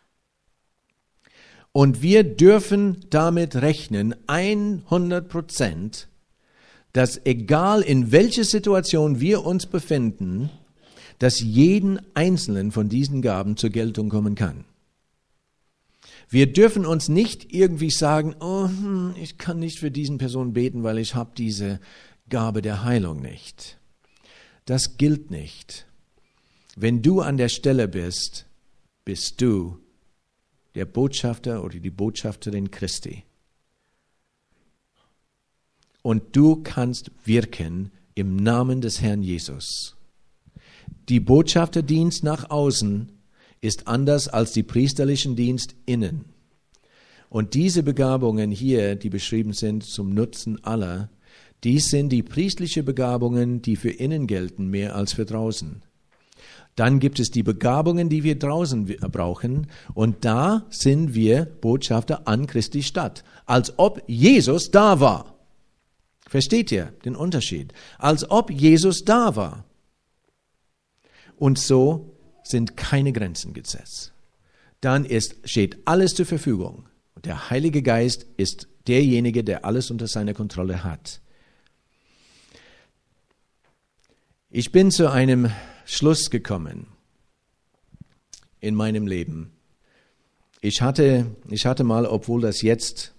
Und wir dürfen damit rechnen, hundert Prozent, dass egal in welcher Situation wir uns befinden, dass jeden einzelnen von diesen Gaben zur Geltung kommen kann. Wir dürfen uns nicht irgendwie sagen, oh, ich kann nicht für diesen Person beten, weil ich habe diese Gabe der Heilung nicht. Das gilt nicht. Wenn du an der Stelle bist, bist du der Botschafter oder die Botschafterin Christi. Und du kannst wirken im Namen des Herrn Jesus. Die Botschafterdienst nach außen ist anders als die priesterlichen Dienst innen. Und diese Begabungen hier, die beschrieben sind zum Nutzen aller, dies sind die priestlichen Begabungen, die für innen gelten, mehr als für draußen. Dann gibt es die Begabungen, die wir draußen brauchen. Und da sind wir Botschafter an Christi Stadt. Als ob Jesus da war. Versteht ihr den Unterschied? Als ob Jesus da war. Und so sind keine Grenzen gesetzt. Dann ist, steht alles zur Verfügung. Und der Heilige Geist ist derjenige, der alles unter seiner Kontrolle hat. Ich bin zu einem Schluss gekommen in meinem Leben. Ich hatte, ich hatte mal, obwohl das jetzt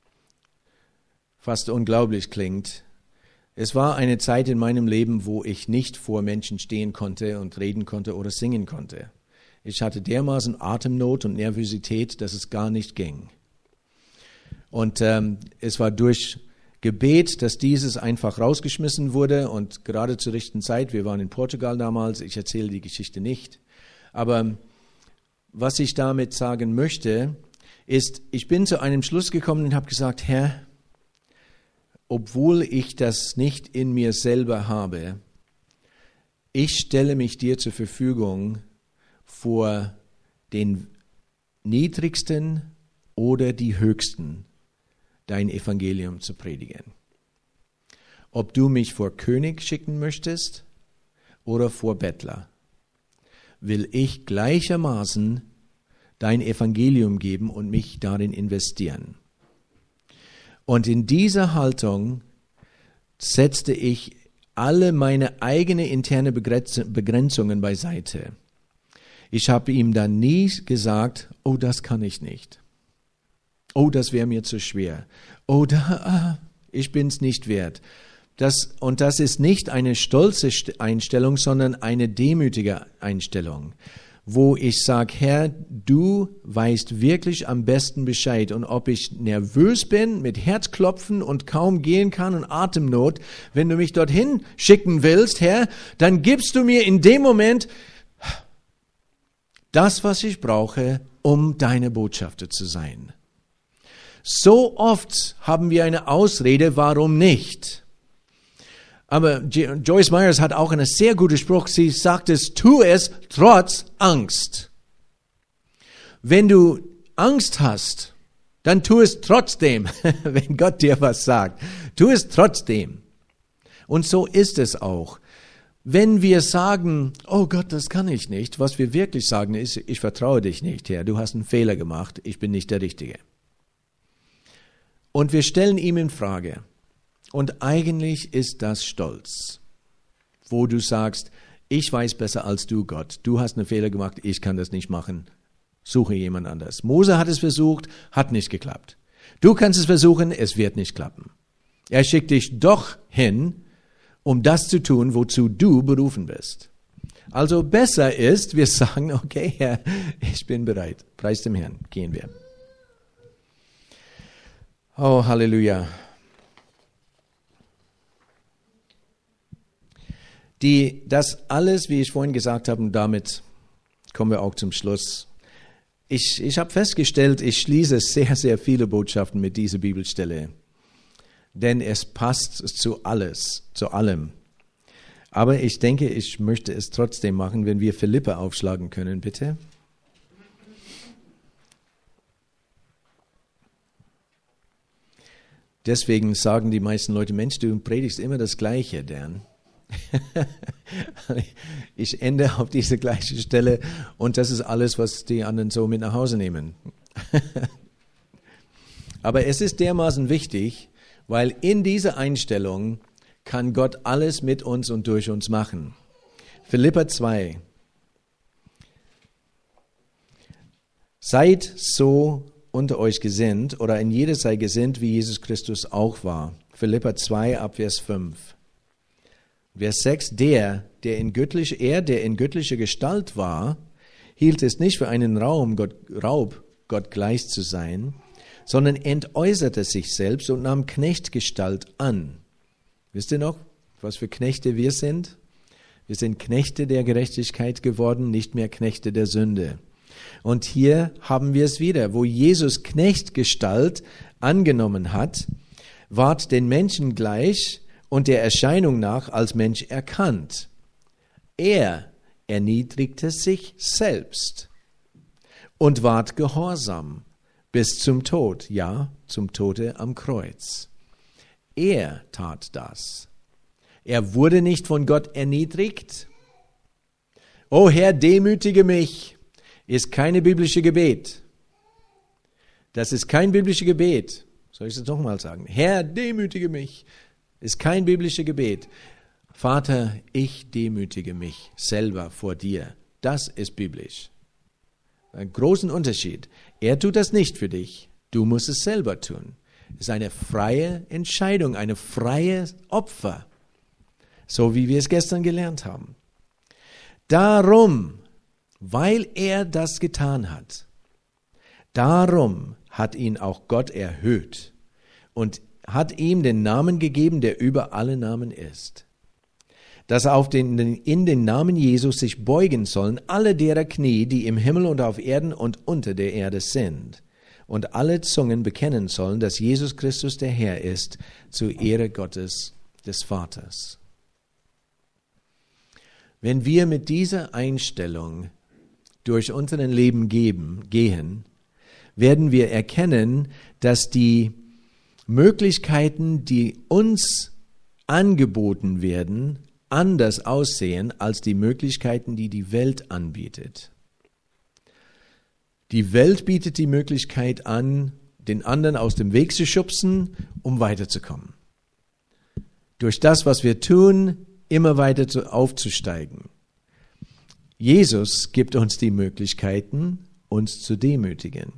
fast unglaublich klingt, es war eine Zeit in meinem Leben, wo ich nicht vor Menschen stehen konnte und reden konnte oder singen konnte. Ich hatte dermaßen Atemnot und Nervosität, dass es gar nicht ging. Und ähm, es war durch Gebet, dass dieses einfach rausgeschmissen wurde und gerade zur richtigen Zeit, wir waren in Portugal damals, ich erzähle die Geschichte nicht, aber was ich damit sagen möchte, ist, ich bin zu einem Schluss gekommen und habe gesagt, Herr, obwohl ich das nicht in mir selber habe, ich stelle mich dir zur Verfügung, vor den Niedrigsten oder die Höchsten dein Evangelium zu predigen. Ob du mich vor König schicken möchtest oder vor Bettler, will ich gleichermaßen dein Evangelium geben und mich darin investieren. Und in dieser Haltung setzte ich alle meine eigenen interne Begrenzungen beiseite. Ich habe ihm dann nie gesagt, oh, das kann ich nicht. Oh, das wäre mir zu schwer. Oh, da, ah, ich bin's nicht wert. Das, und das ist nicht eine stolze Einstellung, sondern eine demütige Einstellung, wo ich sage, Herr, du weißt wirklich am besten Bescheid. Und ob ich nervös bin, mit Herzklopfen und kaum gehen kann und Atemnot, wenn du mich dorthin schicken willst, Herr, dann gibst du mir in dem Moment das, was ich brauche, um deine Botschafter zu sein. So oft haben wir eine Ausrede, warum nicht. Aber Joyce Myers hat auch einen sehr guten Spruch. Sie sagt es, tu es trotz Angst. Wenn du Angst hast, dann tu es trotzdem, wenn Gott dir was sagt. Tu es trotzdem. Und so ist es auch. Wenn wir sagen, oh Gott, das kann ich nicht, was wir wirklich sagen ist, ich vertraue dich nicht, Herr, du hast einen Fehler gemacht, ich bin nicht der Richtige. Und wir stellen ihm in Frage. Und eigentlich ist das Stolz, wo du sagst, ich weiß besser als du, Gott, du hast einen Fehler gemacht, ich kann das nicht machen, suche jemand anders. Mose hat es versucht, hat nicht geklappt. Du kannst es versuchen, es wird nicht klappen. Er schickt dich doch hin, um das zu tun, wozu du berufen bist. Also besser ist, wir sagen, okay, Herr, ich bin bereit. Preis dem Herrn, gehen wir. Oh, Halleluja. Die, das alles, wie ich vorhin gesagt habe, und damit kommen wir auch zum Schluss. Ich, ich habe festgestellt, ich schließe sehr, sehr viele Botschaften mit dieser Bibelstelle. Denn es passt zu alles, zu allem. Aber ich denke, ich möchte es trotzdem machen, wenn wir Philipper aufschlagen können, bitte. Deswegen sagen die meisten Leute, Mensch, du predigst immer das Gleiche, Dan. Ich ende auf diese gleiche Stelle und das ist alles, was die anderen so mit nach Hause nehmen. Aber es ist dermaßen wichtig, weil in dieser Einstellung kann Gott alles mit uns und durch uns machen. Philipper zwei. Seid so unter euch gesinnt oder in jeder sei gesinnt, wie Jesus Christus auch war. Philipper zwei, ab Vers fünf. Vers sechs, der, der in göttlicher, er, der in göttlicher Gestalt war, hielt es nicht für einen Raum, Gott, Raub, Gott gleich zu sein, sondern entäußerte sich selbst und nahm Knechtgestalt an. Wisst ihr noch, was für Knechte wir sind? Wir sind Knechte der Gerechtigkeit geworden, nicht mehr Knechte der Sünde. Und hier haben wir es wieder, wo Jesus Knechtgestalt angenommen hat, ward den Menschen gleich und der Erscheinung nach als Mensch erkannt. Er erniedrigte sich selbst und ward gehorsam bis zum Tod, ja, zum Tode am Kreuz. Er tat das. Er wurde nicht von Gott erniedrigt. O Herr, demütige mich, ist keine biblische Gebet. Das ist kein biblisches Gebet. Soll ich es nochmal sagen? Herr, demütige mich, ist kein biblisches Gebet. Vater, ich demütige mich selber vor dir. Das ist biblisch. Einen großen Unterschied. Er tut das nicht für dich. Du musst es selber tun. Es ist eine freie Entscheidung, eine freie Opfer. So wie wir es gestern gelernt haben. Darum, weil er das getan hat, darum hat ihn auch Gott erhöht und hat ihm den Namen gegeben, der über alle Namen ist. Dass auf den, in den Namen Jesus sich beugen sollen alle derer Knie, die im Himmel und auf Erden und unter der Erde sind. und alle Zungen bekennen sollen, dass Jesus Christus der Herr ist, zur Ehre Gottes des Vaters. Wenn wir mit dieser Einstellung durch unseren Leben geben, gehen, werden wir erkennen, dass die Möglichkeiten, die uns angeboten werden, anders aussehen als die Möglichkeiten, die die Welt anbietet. Die Welt bietet die Möglichkeit an, den anderen aus dem Weg zu schubsen, um weiterzukommen. Durch das, was wir tun, immer weiter zu, aufzusteigen. Jesus gibt uns die Möglichkeiten, uns zu demütigen.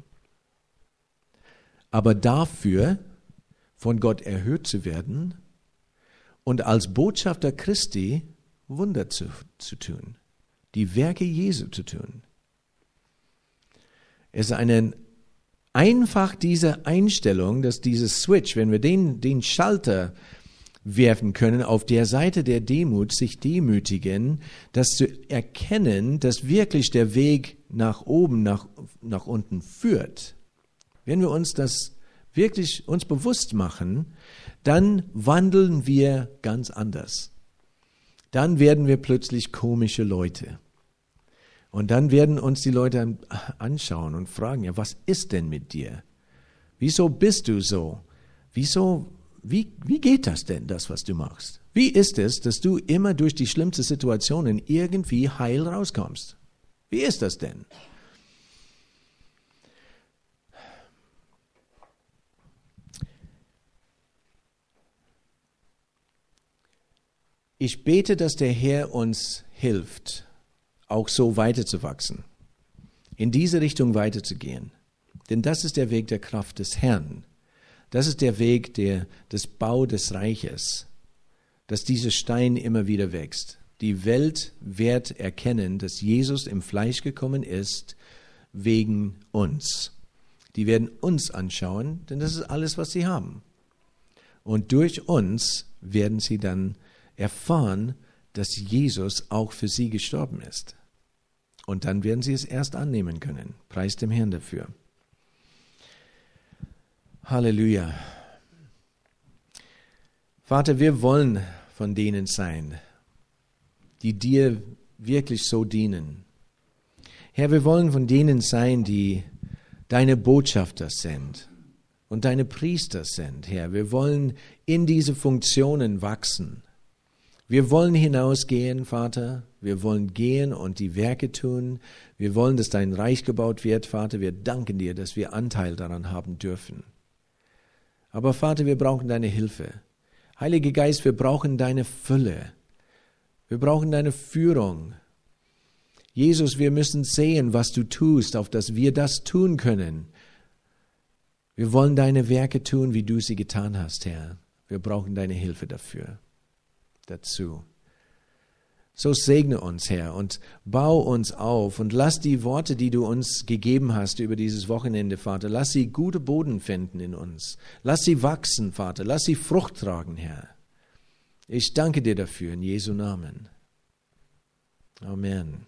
Aber dafür, von Gott erhöht zu werden und als Botschafter Christi Wunder zu, zu tun, die Werke Jesu zu tun. Es ist eine, einfach diese Einstellung, dass dieses Switch, wenn wir den, den Schalter werfen können, auf der Seite der Demut sich demütigen, das zu erkennen, dass wirklich der Weg nach oben, nach, nach unten führt. Wenn wir uns das wirklich uns bewusst machen, dann wandeln wir ganz anders. Dann werden wir plötzlich komische Leute. Und dann werden uns die Leute anschauen und fragen, ja, was ist denn mit dir? Wieso bist du so? Wieso, wie, wie geht das denn, das, was du machst? Wie ist es, dass du immer durch die schlimmsten Situationen irgendwie heil rauskommst? Wie ist das denn? Ich bete, dass der Herr uns hilft, auch so weiterzuwachsen, in diese Richtung weiterzugehen. Denn das ist der Weg der Kraft des Herrn. Das ist der Weg der, des Bau des Reiches, dass dieser Stein immer wieder wächst. Die Welt wird erkennen, dass Jesus im Fleisch gekommen ist, wegen uns. Die werden uns anschauen, denn das ist alles, was sie haben. Und durch uns werden sie dann erfahren, dass Jesus auch für sie gestorben ist. Und dann werden sie es erst annehmen können. Preis dem Herrn dafür. Halleluja. Vater, wir wollen von denen sein, die dir wirklich so dienen. Herr, wir wollen von denen sein, die deine Botschafter sind und deine Priester sind, Herr. Wir wollen in diese Funktionen wachsen. Wir wollen hinausgehen, Vater. Wir wollen gehen und die Werke tun. Wir wollen, dass dein Reich gebaut wird, Vater. Wir danken dir, dass wir Anteil daran haben dürfen. Aber Vater, wir brauchen deine Hilfe. Heiliger Geist, wir brauchen deine Fülle. Wir brauchen deine Führung. Jesus, wir müssen sehen, was du tust, auf dass wir das tun können. Wir wollen deine Werke tun, wie du sie getan hast, Herr. Wir brauchen deine Hilfe dafür. Dazu. So segne uns, Herr, und bau uns auf und lass die Worte, die du uns gegeben hast über dieses Wochenende, Vater, lass sie gute Boden finden in uns. Lass sie wachsen, Vater, lass sie Frucht tragen, Herr. Ich danke dir dafür in Jesu Namen. Amen.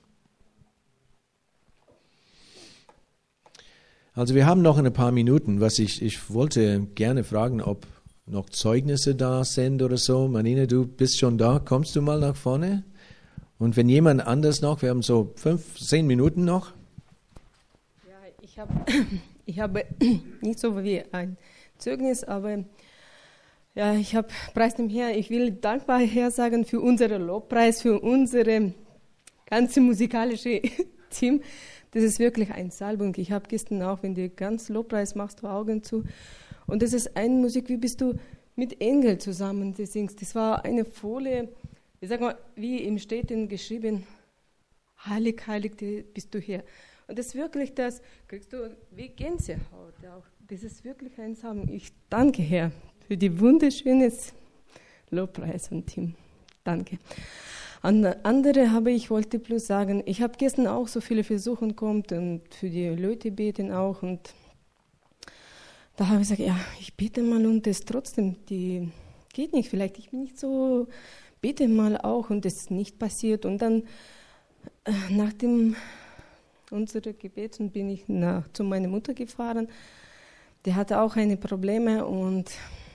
Also wir haben noch ein paar Minuten, was ich, ich wollte gerne fragen, ob noch Zeugnisse da sind oder so. Marina, du bist schon da. Kommst du mal nach vorne? Und wenn jemand anders noch, wir haben so fünf, zehn Minuten noch. Ja, ich habe ich habe nicht so wie ein Zeugnis, aber ja, ich habe, preis dem Herrn, ich will dankbar Herr sagen für unseren Lobpreis, für unsere ganze musikalische Team. Das ist wirklich ein Salbung. Ich habe gestern auch, wenn du ganz Lobpreis machst, du Augen zu. Und das ist eine Musik, wie bist du mit Engel zusammen singst. Das war eine Folie, ich sag mal, wie im Städten geschrieben, heilig, heilig bist du hier. Und das ist wirklich das, kriegst du wie Gänsehaut auch. Das ist wirklich ein Salbung. Ich danke Herr für die wunderschönes Lobpreis und Team. Danke. An andere habe ich wollte bloß sagen, ich habe gestern auch so viele Versuche kommt und für die Leute beten auch und da habe ich gesagt, ja, ich bete mal und das trotzdem, die geht nicht, vielleicht ich bin nicht so, bete mal auch und das ist nicht passiert. Und dann äh, nach dem unserer Gebet bin ich nach, zu meiner Mutter gefahren der hatte auch eine Probleme und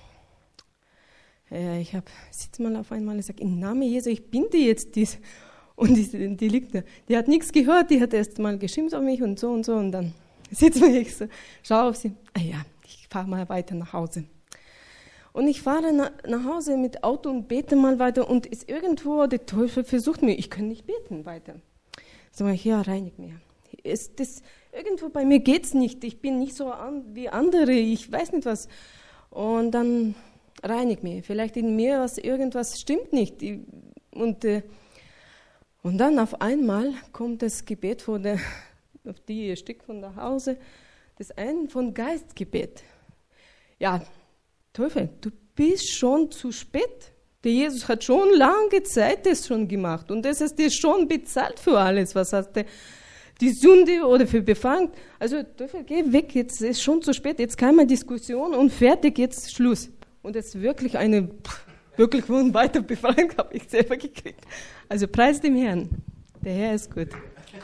äh, ich habe, sitz mal auf einmal und sage, im Namen Jesu, ich binde jetzt dies. Und die, die liegt da. Die hat nichts gehört, die hat erst mal geschimpft auf mich und so und so. Und dann sitzt man ich so, schau auf sie, ah ja, ich fahre mal weiter nach Hause. Und ich fahre na, nach Hause mit Auto und bete mal weiter und ist irgendwo, der Teufel versucht mir, ich kann nicht beten weiter. Sag ich, ja, reinig mir. Ist das, irgendwo bei mir geht's nicht, ich bin nicht so an, wie andere, ich weiß nicht was. Und dann reinig mir, vielleicht in mir was, irgendwas stimmt nicht. Und, äh, und dann auf einmal kommt das Gebet von der, auf die Stück von nach Hause, das eine von Geistgebet. Ja, Teufel, du bist schon zu spät. Der Jesus hat schon lange Zeit das schon gemacht und das hast dir schon bezahlt für alles, was hast du die Sünde oder für befangen. Also Teufel, geh weg, jetzt ist schon zu spät, jetzt keine Diskussion und fertig, jetzt Schluss. Und jetzt wirklich eine, wirklich von weiter Befreiung habe ich selber gekriegt. Also preis dem Herrn, der Herr ist gut.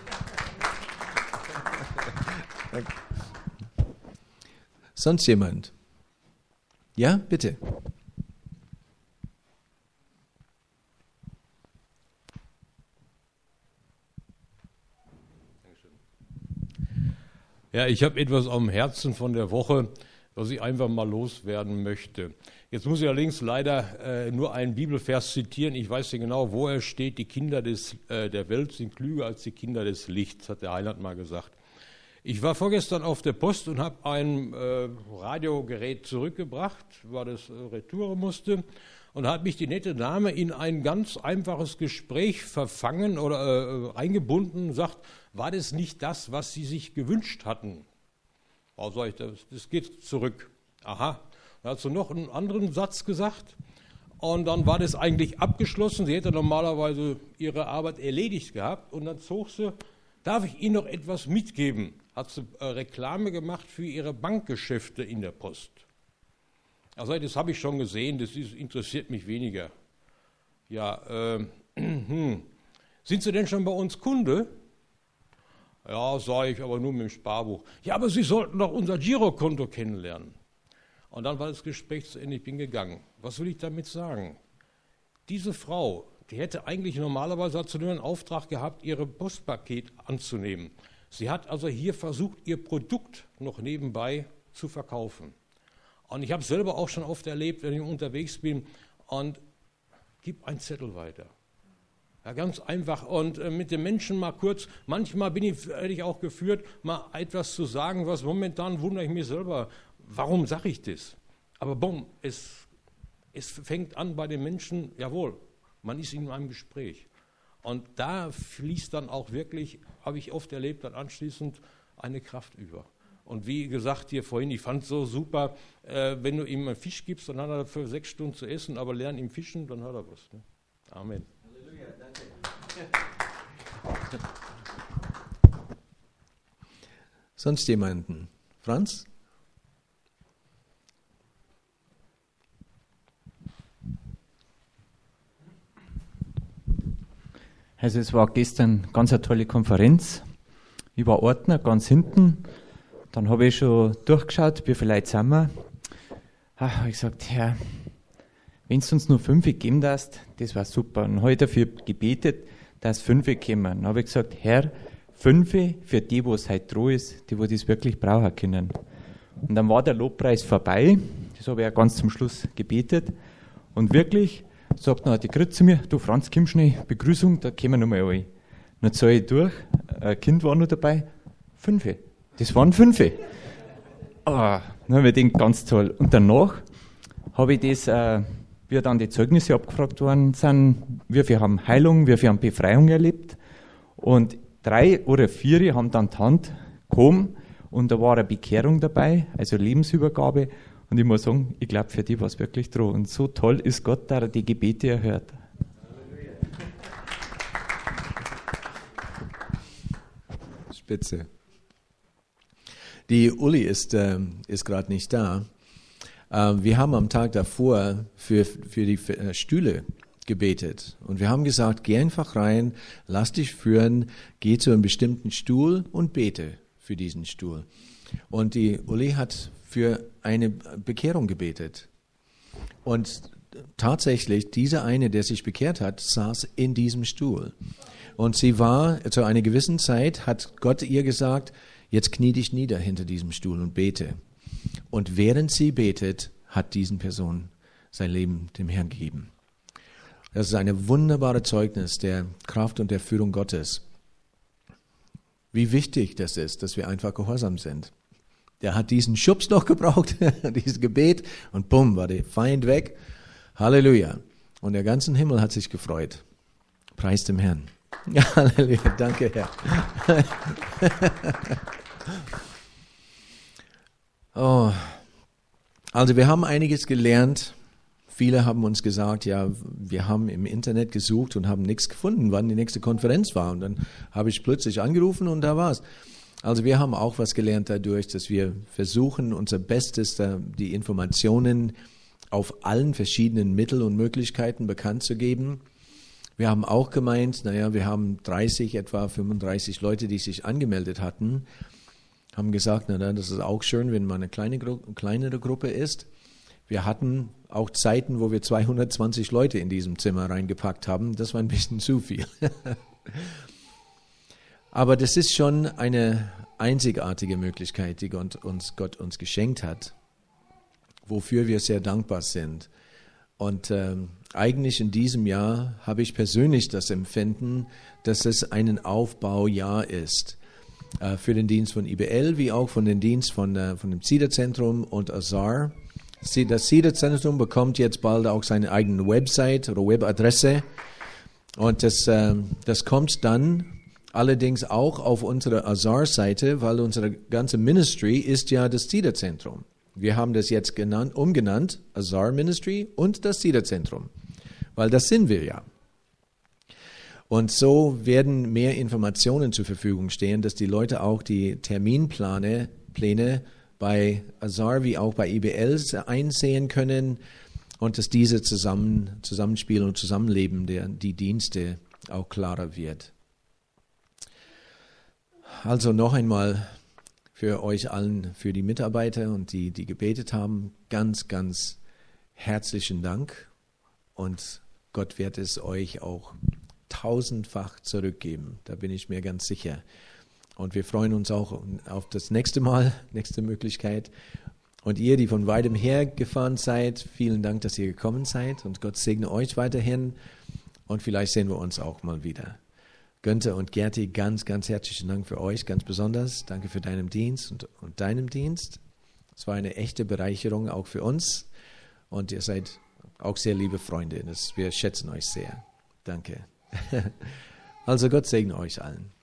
Sonst jemand? Ja, bitte. Ja, ich habe etwas am Herzen von der Woche, was ich einfach mal loswerden möchte. Jetzt muss ich allerdings leider äh, nur einen Bibelvers zitieren. Ich weiß nicht genau, wo er steht. Die Kinder des, äh, der Welt sind klüger als die Kinder des Lichts, hat der Heiland mal gesagt. Ich war vorgestern auf der Post und habe ein äh, Radiogerät zurückgebracht, weil das äh, retour musste, und hat mich die nette Dame in ein ganz einfaches Gespräch verfangen oder äh, eingebunden und sagt, war das nicht das, was Sie sich gewünscht hatten? Oh, sag ich, das, das geht zurück. Aha. Dann hat sie noch einen anderen Satz gesagt und dann war das eigentlich abgeschlossen. Sie hätte normalerweise ihre Arbeit erledigt gehabt und dann zog sie, darf ich Ihnen noch etwas mitgeben? Hat sie äh, Reklame gemacht für ihre Bankgeschäfte in der Post. Also das habe ich schon gesehen, das ist, interessiert mich weniger. Ja, äh, hm. Sind Sie denn schon bei uns Kunde? Ja, sage ich, aber nur mit dem Sparbuch. Ja, aber Sie sollten doch unser Girokonto kennenlernen. Und dann war das Gespräch zu Ende, ich bin gegangen. Was will ich damit sagen? Diese Frau, die hätte eigentlich normalerweise hat sie nur einen Auftrag gehabt, ihr Postpaket anzunehmen. Sie hat also hier versucht, ihr Produkt noch nebenbei zu verkaufen. Und ich habe es selber auch schon oft erlebt, wenn ich unterwegs bin und gib einen Zettel weiter. Ja, ganz einfach. Und äh, mit den Menschen mal kurz, manchmal bin ich, hätte ich auch geführt, mal etwas zu sagen, was momentan wundere ich mich selber, warum sage ich das? Aber bumm, es, es fängt an bei den Menschen, jawohl, man ist in einem Gespräch. Und da fließt dann auch wirklich, habe ich oft erlebt, dann anschließend eine Kraft über. Und wie gesagt hier vorhin, ich fand es so super, äh, wenn du ihm einen Fisch gibst, dann hat er für sechs Stunden zu essen, aber lern ihm fischen, dann hat er was. Ne? Amen. Halleluja, danke. Sonst jemanden? Franz? Also es war gestern ganz eine tolle Konferenz. Ich war Ordner, ganz hinten. Dann habe ich schon durchgeschaut, wie viele Leute sind wir. Ah, habe ich gesagt, Herr, wenn du uns nur fünf geben darfst, das war super. Und habe ich dafür gebetet, dass fünf kommen. Dann habe ich gesagt, Herr, fünf für die, wo es heute dran ist, die, wo das wirklich brauchen können. Und dann war der Lobpreis vorbei. Das habe ich ja ganz zum Schluss gebetet. Und wirklich sagt noch die Grit zu mir, du Franz, komm schnell, Begrüßung, da kommen wir nochmal alle. Dann zahle ich durch, ein Kind war noch dabei, fünf. Das waren fünf. Ah, dann habe ich gedacht, ganz toll. Und danach habe ich das, äh, wie dann die Zeugnisse abgefragt worden sind, wie viele haben Heilung, wie viele haben Befreiung erlebt. Und drei oder vier haben dann die Hand gehoben und da war eine Bekehrung dabei, also Lebensübergabe. Und ich muss sagen, ich glaube, für die war es wirklich dran. Und so toll ist Gott, dass er die Gebete erhört. Spitze. Die Uli ist, äh, ist gerade nicht da. Äh, wir haben am Tag davor für, für die äh, Stühle gebetet. Und wir haben gesagt, geh einfach rein, lass dich führen, geh zu einem bestimmten Stuhl und bete für diesen Stuhl. Und die Uli hat für eine Bekehrung gebetet. Und tatsächlich, dieser eine, der sich bekehrt hat, saß in diesem Stuhl. Und sie war, zu einer gewissen Zeit hat Gott ihr gesagt, jetzt knie dich nieder hinter diesem Stuhl und bete. Und während sie betet, hat diesen Person sein Leben dem Herrn gegeben. Das ist ein wunderbares Zeugnis der Kraft und der Führung Gottes. Wie wichtig das ist, dass wir einfach gehorsam sind. Der hat diesen Schubs noch gebraucht, dieses Gebet, und bumm, war der Feind weg. Halleluja. Und der ganze Himmel hat sich gefreut. Preis dem Herrn. Halleluja, danke Herr. Oh. Also wir haben einiges gelernt. Viele haben uns gesagt, ja, wir haben im Internet gesucht und haben nichts gefunden, wann die nächste Konferenz war. Und dann habe ich plötzlich angerufen und da war es. Also wir haben auch was gelernt dadurch, dass wir versuchen, unser Bestes, die Informationen auf allen verschiedenen Mitteln und Möglichkeiten bekannt zu geben. Wir haben auch gemeint, naja, wir haben dreißig, etwa fünfunddreißig Leute, die sich angemeldet hatten, haben gesagt, na, das ist auch schön, wenn man eine kleine, kleinere Gruppe ist. Wir hatten auch Zeiten, wo wir zweihundertzwanzig Leute in diesem Zimmer reingepackt haben. Das war ein bisschen zu viel. Aber das ist schon eine einzigartige Möglichkeit, die Gott uns, Gott uns geschenkt hat, wofür wir sehr dankbar sind. Und ähm, eigentlich in diesem Jahr habe ich persönlich das Empfinden, dass es ein Aufbaujahr ist. Äh, für den Dienst von I B L, wie auch von dem Dienst von, äh, von dem Cedar-Zentrum und Azar. Das Cedar-Zentrum bekommt jetzt bald auch seine eigene Website oder Webadresse. Und das, äh, das kommt dann allerdings auch auf unsere Azar-Seite, weil unsere ganze Ministry ist ja das Cedar-Zentrum. Wir haben das jetzt genannt, umgenannt, Azar Ministry und das Cedar-Zentrum, weil das sind wir ja. Und so werden mehr Informationen zur Verfügung stehen, dass die Leute auch die Terminpläne Pläne bei Azar wie auch bei I B L einsehen können und dass diese zusammen, Zusammenspiel und Zusammenleben der die Dienste auch klarer wird. Also noch einmal für euch allen, für die Mitarbeiter und die, die gebetet haben, ganz, ganz herzlichen Dank und Gott wird es euch auch tausendfach zurückgeben, da bin ich mir ganz sicher. Und wir freuen uns auch auf das nächste Mal, nächste Möglichkeit. Und ihr, die von weitem her gefahren seid, vielen Dank, dass ihr gekommen seid und Gott segne euch weiterhin und vielleicht sehen wir uns auch mal wieder. Günther und Gerti, ganz, ganz herzlichen Dank für euch, ganz besonders. Danke für deinen Dienst und, und deinem Dienst. Es war eine echte Bereicherung auch für uns und ihr seid auch sehr liebe Freunde. Das, wir schätzen euch sehr. Danke. Also Gott segne euch allen.